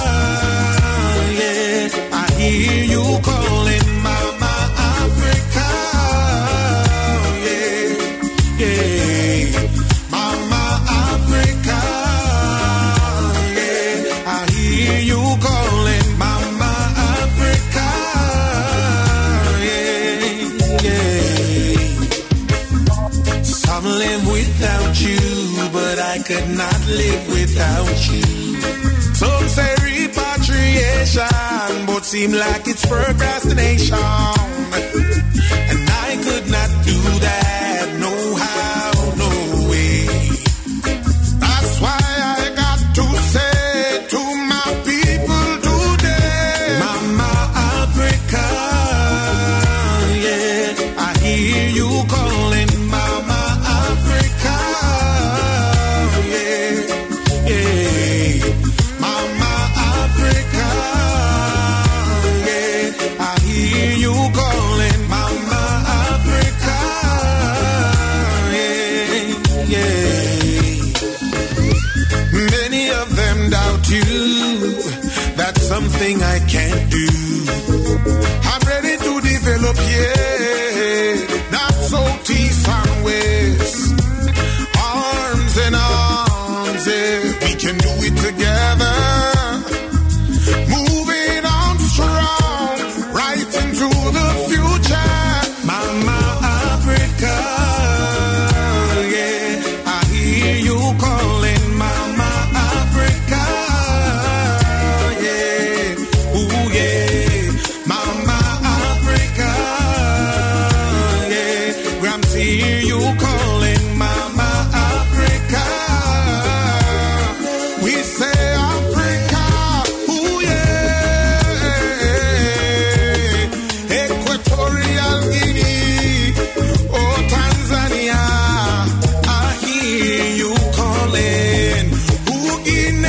yeah, I hear you calling, Mama Africa, yeah, yeah, Mama Africa, yeah, I hear you calling, Mama Africa, yeah, yeah. Some live without you, but I could not live without you. Some say repatriation, but seem like it's procrastination. And I could not do that, no how, no way. That's why I got to say to my people today, Mama Africa, yeah, I hear you calling, Mama Africa, yeah, yeah, Mama Africa, yeah, I hear you calling, Mama Africa, yeah, yeah. Many of them doubt you, that's something I can't do. I'm ready to develop, yeah, not so teeth and waist, arms and arms, yeah, we can do it together. Moving on strong, right into the future, Mama Africa, yeah, I hear you calling, Mama Africa, yeah, ooh yeah, Mama Africa, yeah, Gramps hear you calling, Mama Africa, we say Africa, ooh yeah, Equatorial Guinea, oh Tanzania, I hear you calling, ooh Guinea,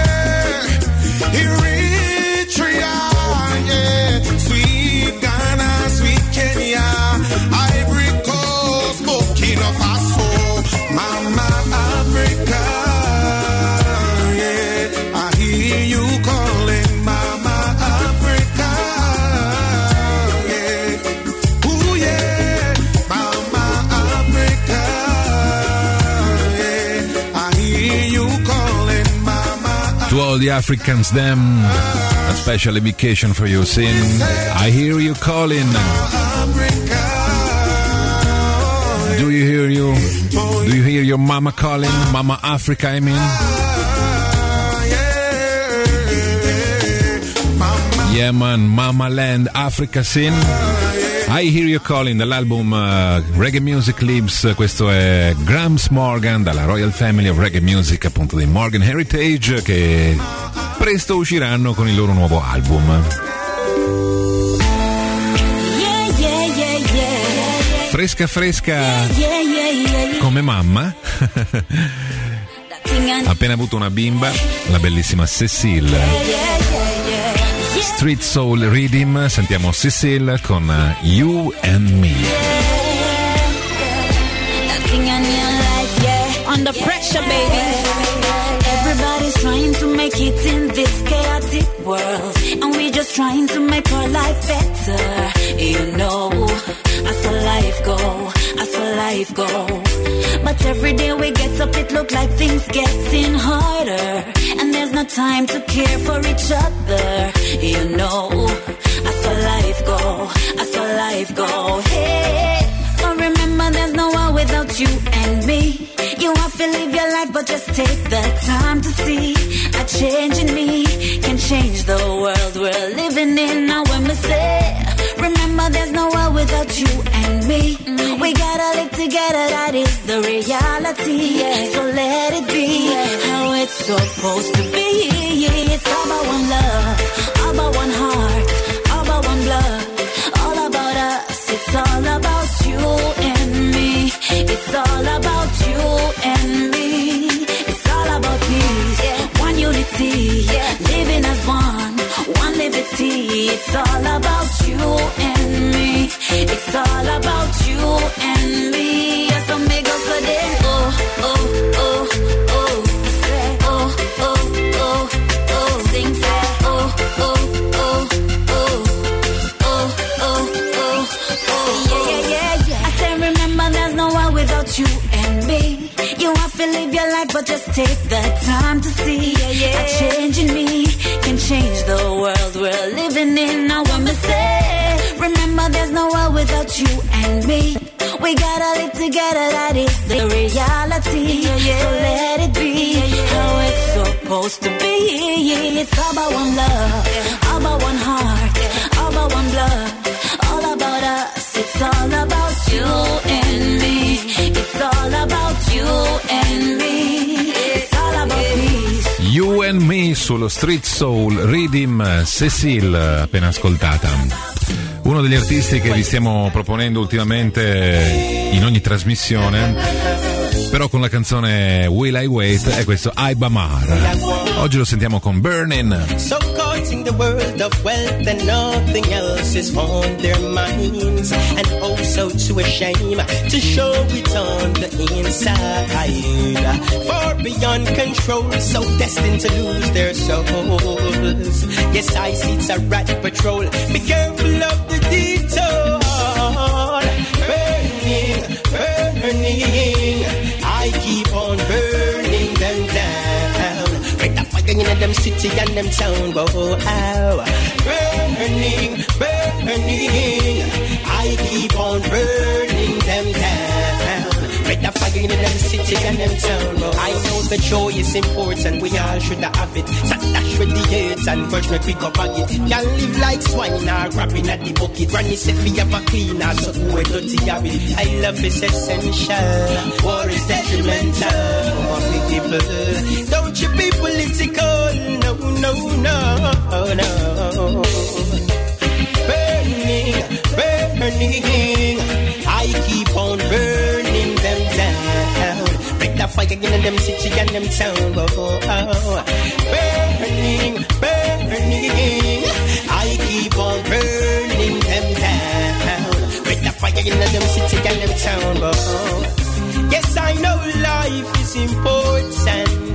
Eritrea, yeah, sweet Ghana, sweet Kenya, Ivory Coast, Burkina Faso, Mama Africa, yeah, I hear you calling, Mama Africa, yeah, ooh yeah, Mama Africa, yeah, I hear you calling, Mama. To all the Africans, them, a special dedication for you, Sin. I hear you calling. Do you hear you? Do you hear your mama calling? Mama Africa, I mean. Yeah, man, Mama Land, Africa, Sin. I Hear You Calling dall'album uh, Reggae Music Lives. Questo è Grams Morgan dalla Royal Family of Reggae Music, appunto di Morgan Heritage, che presto usciranno con il loro nuovo album. Yeah, yeah, yeah, yeah. Fresca fresca Yeah, yeah, yeah, yeah. come mamma. Ha appena avuto una bimba, la bellissima Cecile. Street Soul Rhythm, sentiamo Cecile con uh, You and Me. Under pressure, baby. Everybody's trying to make it in this chaotic world, and we just just trying to make our life better. You know, I saw life go, I saw life go. But every day we get up, it look like things getting harder. And there's no time to care for each other. You know, I saw life go, I saw life go. Hey, but remember there's no one without you and me. You have to live your life, but just take the time to see a change in me can change the world we're living in. Now when we say, remember there's no world without you and me. Mm-hmm. We gotta live together, that is the reality. Yeah. So let it be yeah. how it's supposed to be. It's all about one love, all about one heart, all about one blood, all about us. It's all about you and me. It's all about you and me. It's all about peace, yeah. One unity, yeah. Living as one, one liberty. It's all about you and me. It's all about you and me. Yes, I'm mega for them. Oh, oh, oh, oh. Say, oh, oh, oh, oh. Sing, say, oh, oh, oh, oh. Oh, oh, oh, oh. Yeah, yeah, yeah, yeah. I say, remember, there's no one without you and me. You have to live your life, but just take the time to see yeah, yeah. a change in me can change the world we're living in. Now when we say, remember there's no world without you and me. We gotta live together, that is the reality. Yeah, yeah. So let it be yeah, yeah. how it's supposed to be. It's all about one love, yeah. all about one heart, yeah. all about one blood, all about us. It's all about you and me. It's all about you and me. It's all about peace. You and Me sullo Street Soul Rhythm, Cecile appena ascoltata. Uno degli artisti che vi stiamo proponendo ultimamente in ogni trasmissione, però con la canzone Will I Wait, è questo Aiba Mar. Oggi lo sentiamo con Burnin'. So caught in the world of wealth and nothing else is on their minds, and also too ashamed to show it on the inside. Far beyond control, so destined to lose their souls. Yes, I see it's a rat patrol. Be careful of the detour. Burning, burning, I keep on burning them down. Right the fire in them city and them town, go out. Burning, burning, I keep on burning them down. Right the fire in them city and them town, go. I know the joy is important, we all should have it. So dash with the hate and grudge me pick up again. Can't live like swine or grabbing at the bucket. Granny said we have a cleaner, so who a dirty habit. I love is essential, war is detrimental. People, don't you be political, no, no, no, no. Burning, burning, I keep on burning them down. Break the fire in them city and them town, oh, oh. Burning, burning, I keep on burning them down. Break the fire in them city and them town, oh. Yes, I know life is important,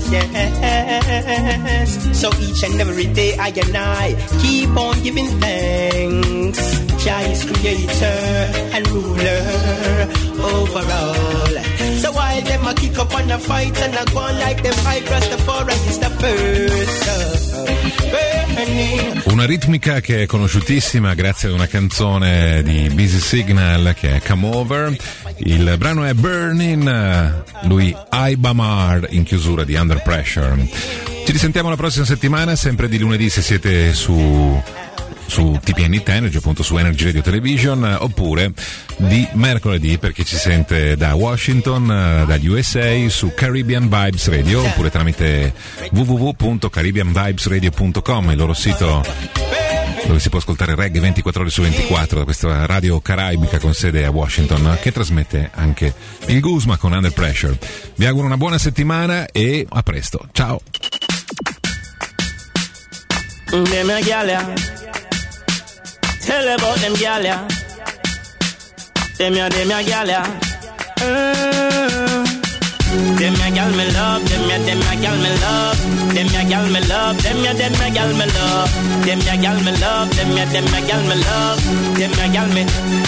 yes. So each and every day I and I keep on giving thanks. Jah is creator and ruler over all. So while them a kick up on the fight and I go on like them I cross the forest is the first uh, burning. Una ritmica che è conosciutissima grazie ad una canzone di Busy Signal che è Come Over. Il brano è Burning, lui Aiba Mar in chiusura di Under Pressure. Ci risentiamo la prossima settimana, sempre di lunedì se siete su su T P N It Energy, appunto su Energy Radio Television, oppure di mercoledì per chi ci sente da Washington, dagli U S A, su Caribbean Vibes Radio, oppure tramite w w w punto caribbean vibes radio punto com, il loro sito dove si può ascoltare reggae ventiquattro ore su ventiquattro da questa radio caraibica con sede a Washington, che trasmette anche il Guzma con Under Pressure. Vi auguro una buona settimana e a presto, ciao. Tell about them gyal ya, them ya, them ya gyal ya. Uh, Them ya gal me love, them ya them ya gal me love, them ya gal me love, them ya them ya gal me love, them ya gal me love, them ya them ya gal me love, them ya gal me.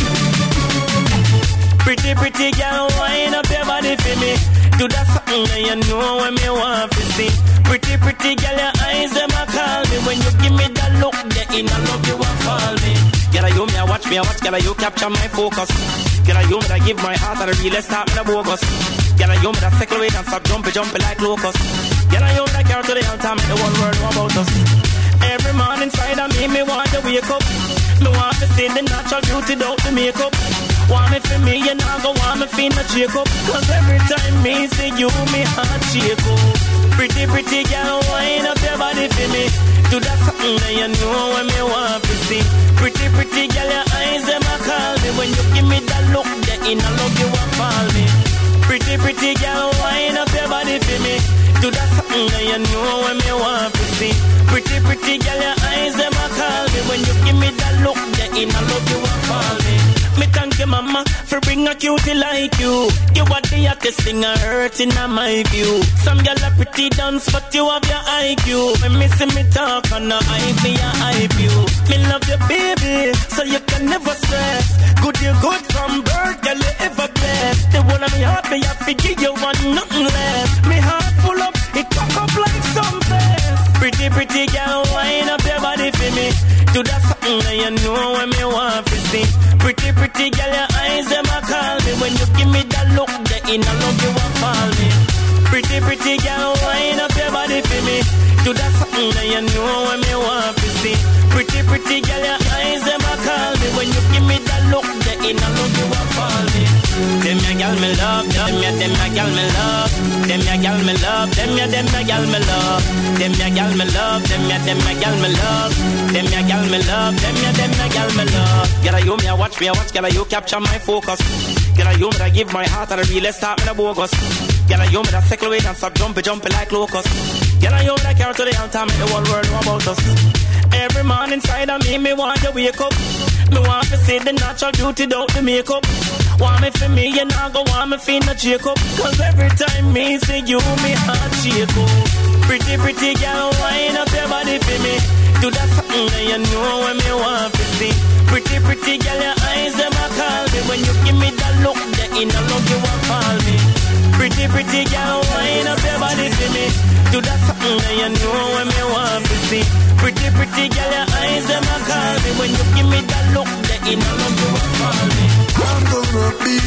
Pretty pretty gal, wind up your body for me. Do that something that you know when me want to see. Pretty pretty gal, your eyes them a call me. When you give me that look, that in I love you and call me. Girl, you me a watch me a watch, girl, you capture my focus. Girl, you me a give my heart and the realest start me a bogus. Girl, you me a circle weight and stop jumping, jumping like locust. Girl, you me a carry to the end time, the whole world know about us. Every morning inside of me, me want to wake up. Me want to see the natural beauty without the makeup. Want me for me, you know, go want me for no Jacob. Cause every time me see you, me heart shake up. Pretty, pretty girl, wind up your body for me. Do that something that you know when me want to see. Pretty, pretty girl, your eyes, them a call me. When you give me that look, that in I love you and fall me. Pretty, pretty girl, wind up your body for me. Do that something that you know when me want to see. Pretty, pretty girl, your eyes, them a call me. When you give me that look, that in I love you and fall me. Me thank you, mama, for bring a cutie like you. You are the hottest thing I hurt in my view. Some girl are pretty dance, but you have your I Q. When me see me talk, and I hype me, I hype you. Me love you, baby, so you can never stress. Good, you good from birth, girl, you ever blessed. The one of me heart, me have to give you one, nothing less. Me heart full up, it cock up like some fest. Pretty, pretty girl, wind up your body for me. Do that something that you know when me want to see. Pretty, pretty girl, your eyes, them a call me. When you give me that look, that in I love you and fall me. Pretty, pretty girl, wind up your body for me. Do that something that you know when me want to see. Pretty, pretty girl, your eyes, them a call me. When you give me that look, that in I love you and fall me. Them ya gal me love, them ya them ya gal me love, them ya gal me love, them ya them ya gal me love, them ya gal me love, them ya them ya gal me love, them ya gal me love, them ya them ya gal me love. Girl, you me a watch me a watch, girl, you capture my focus. Girl, you me a give my heart and the realest start me a bogus. Girl, you me a circle weight and stop jumping, jumping like locust. Girl, you me a carry to the end time, the whole world know about us. Every morning inside of me, me want to wake up. Me want to see the natural beauty without the makeup. Want me for me, you know, go want me for no Jacob. Cause every time me see you, me heart shake up. Pretty, pretty girl, wind up your body for me. Do that something that you know when me want to see. Pretty, pretty girl, your eyes, them a call me. When you give me that look, that in I love you and fall me. Pretty, pretty girl, wind up your body for me. Do that something that you know when me want to see. Pretty, pretty girl, your eyes, them a call me. When you give me that look, that in I love you and fall me. I'm gonna be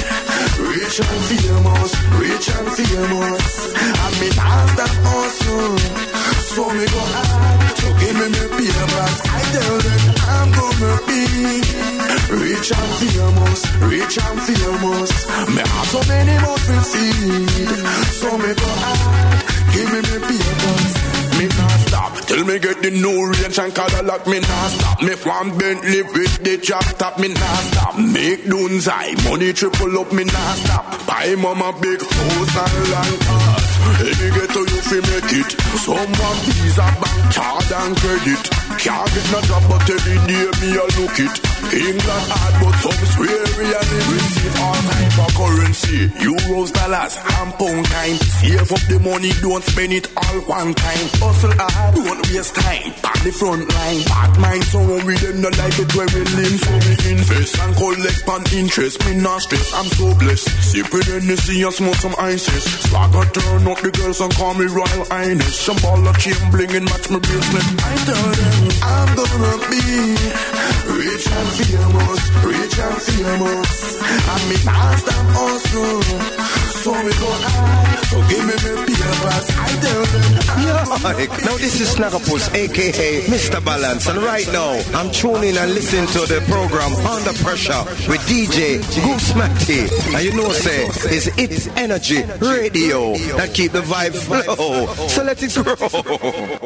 rich and famous, rich and famous. And me not stop hustle, so me go hard. So give me me papers. I tell them I'm gonna be rich and famous, rich and famous. Me have so many mouths to feed, so me go hard. Give me me papers. Me not stop till me get the new range and Cadillac. Me not stop. Me want Bentley with the drop top. Me not stop. Make Dunzai money triple up. Me not stop. Buy mama big house and land cars. Let me get to you fi make it. Someone visa, bank card and credit. Can't get no job but every day me a look it. England hard but some swear we a live. Receive all type of currency. Euros, dollars, and pound kind. Save up the money, don't spend it all one time. Hustle hard, don't waste time. Back the front line. Back mine, someone with them not like it where we live. So me invest and collect pan interest. Me not stress, I'm so blessed. Sipping Hennessy and smoke some ices. Swagger turn up the girls and call me Royal Highness. Some ball of chain bling and match my bracelet. I tell them I'm gonna be rich and famous, rich and famous. And me not stop hustle, so me go high. So give me me papers. I tell them Yo, now this is Snagapus, aka Mister Balance, and right now I'm tuning and listening to the program Under Pressure with D J Goose Matty. And you know, say it's It's Energy Radio that keep the vibe flow. So let it grow.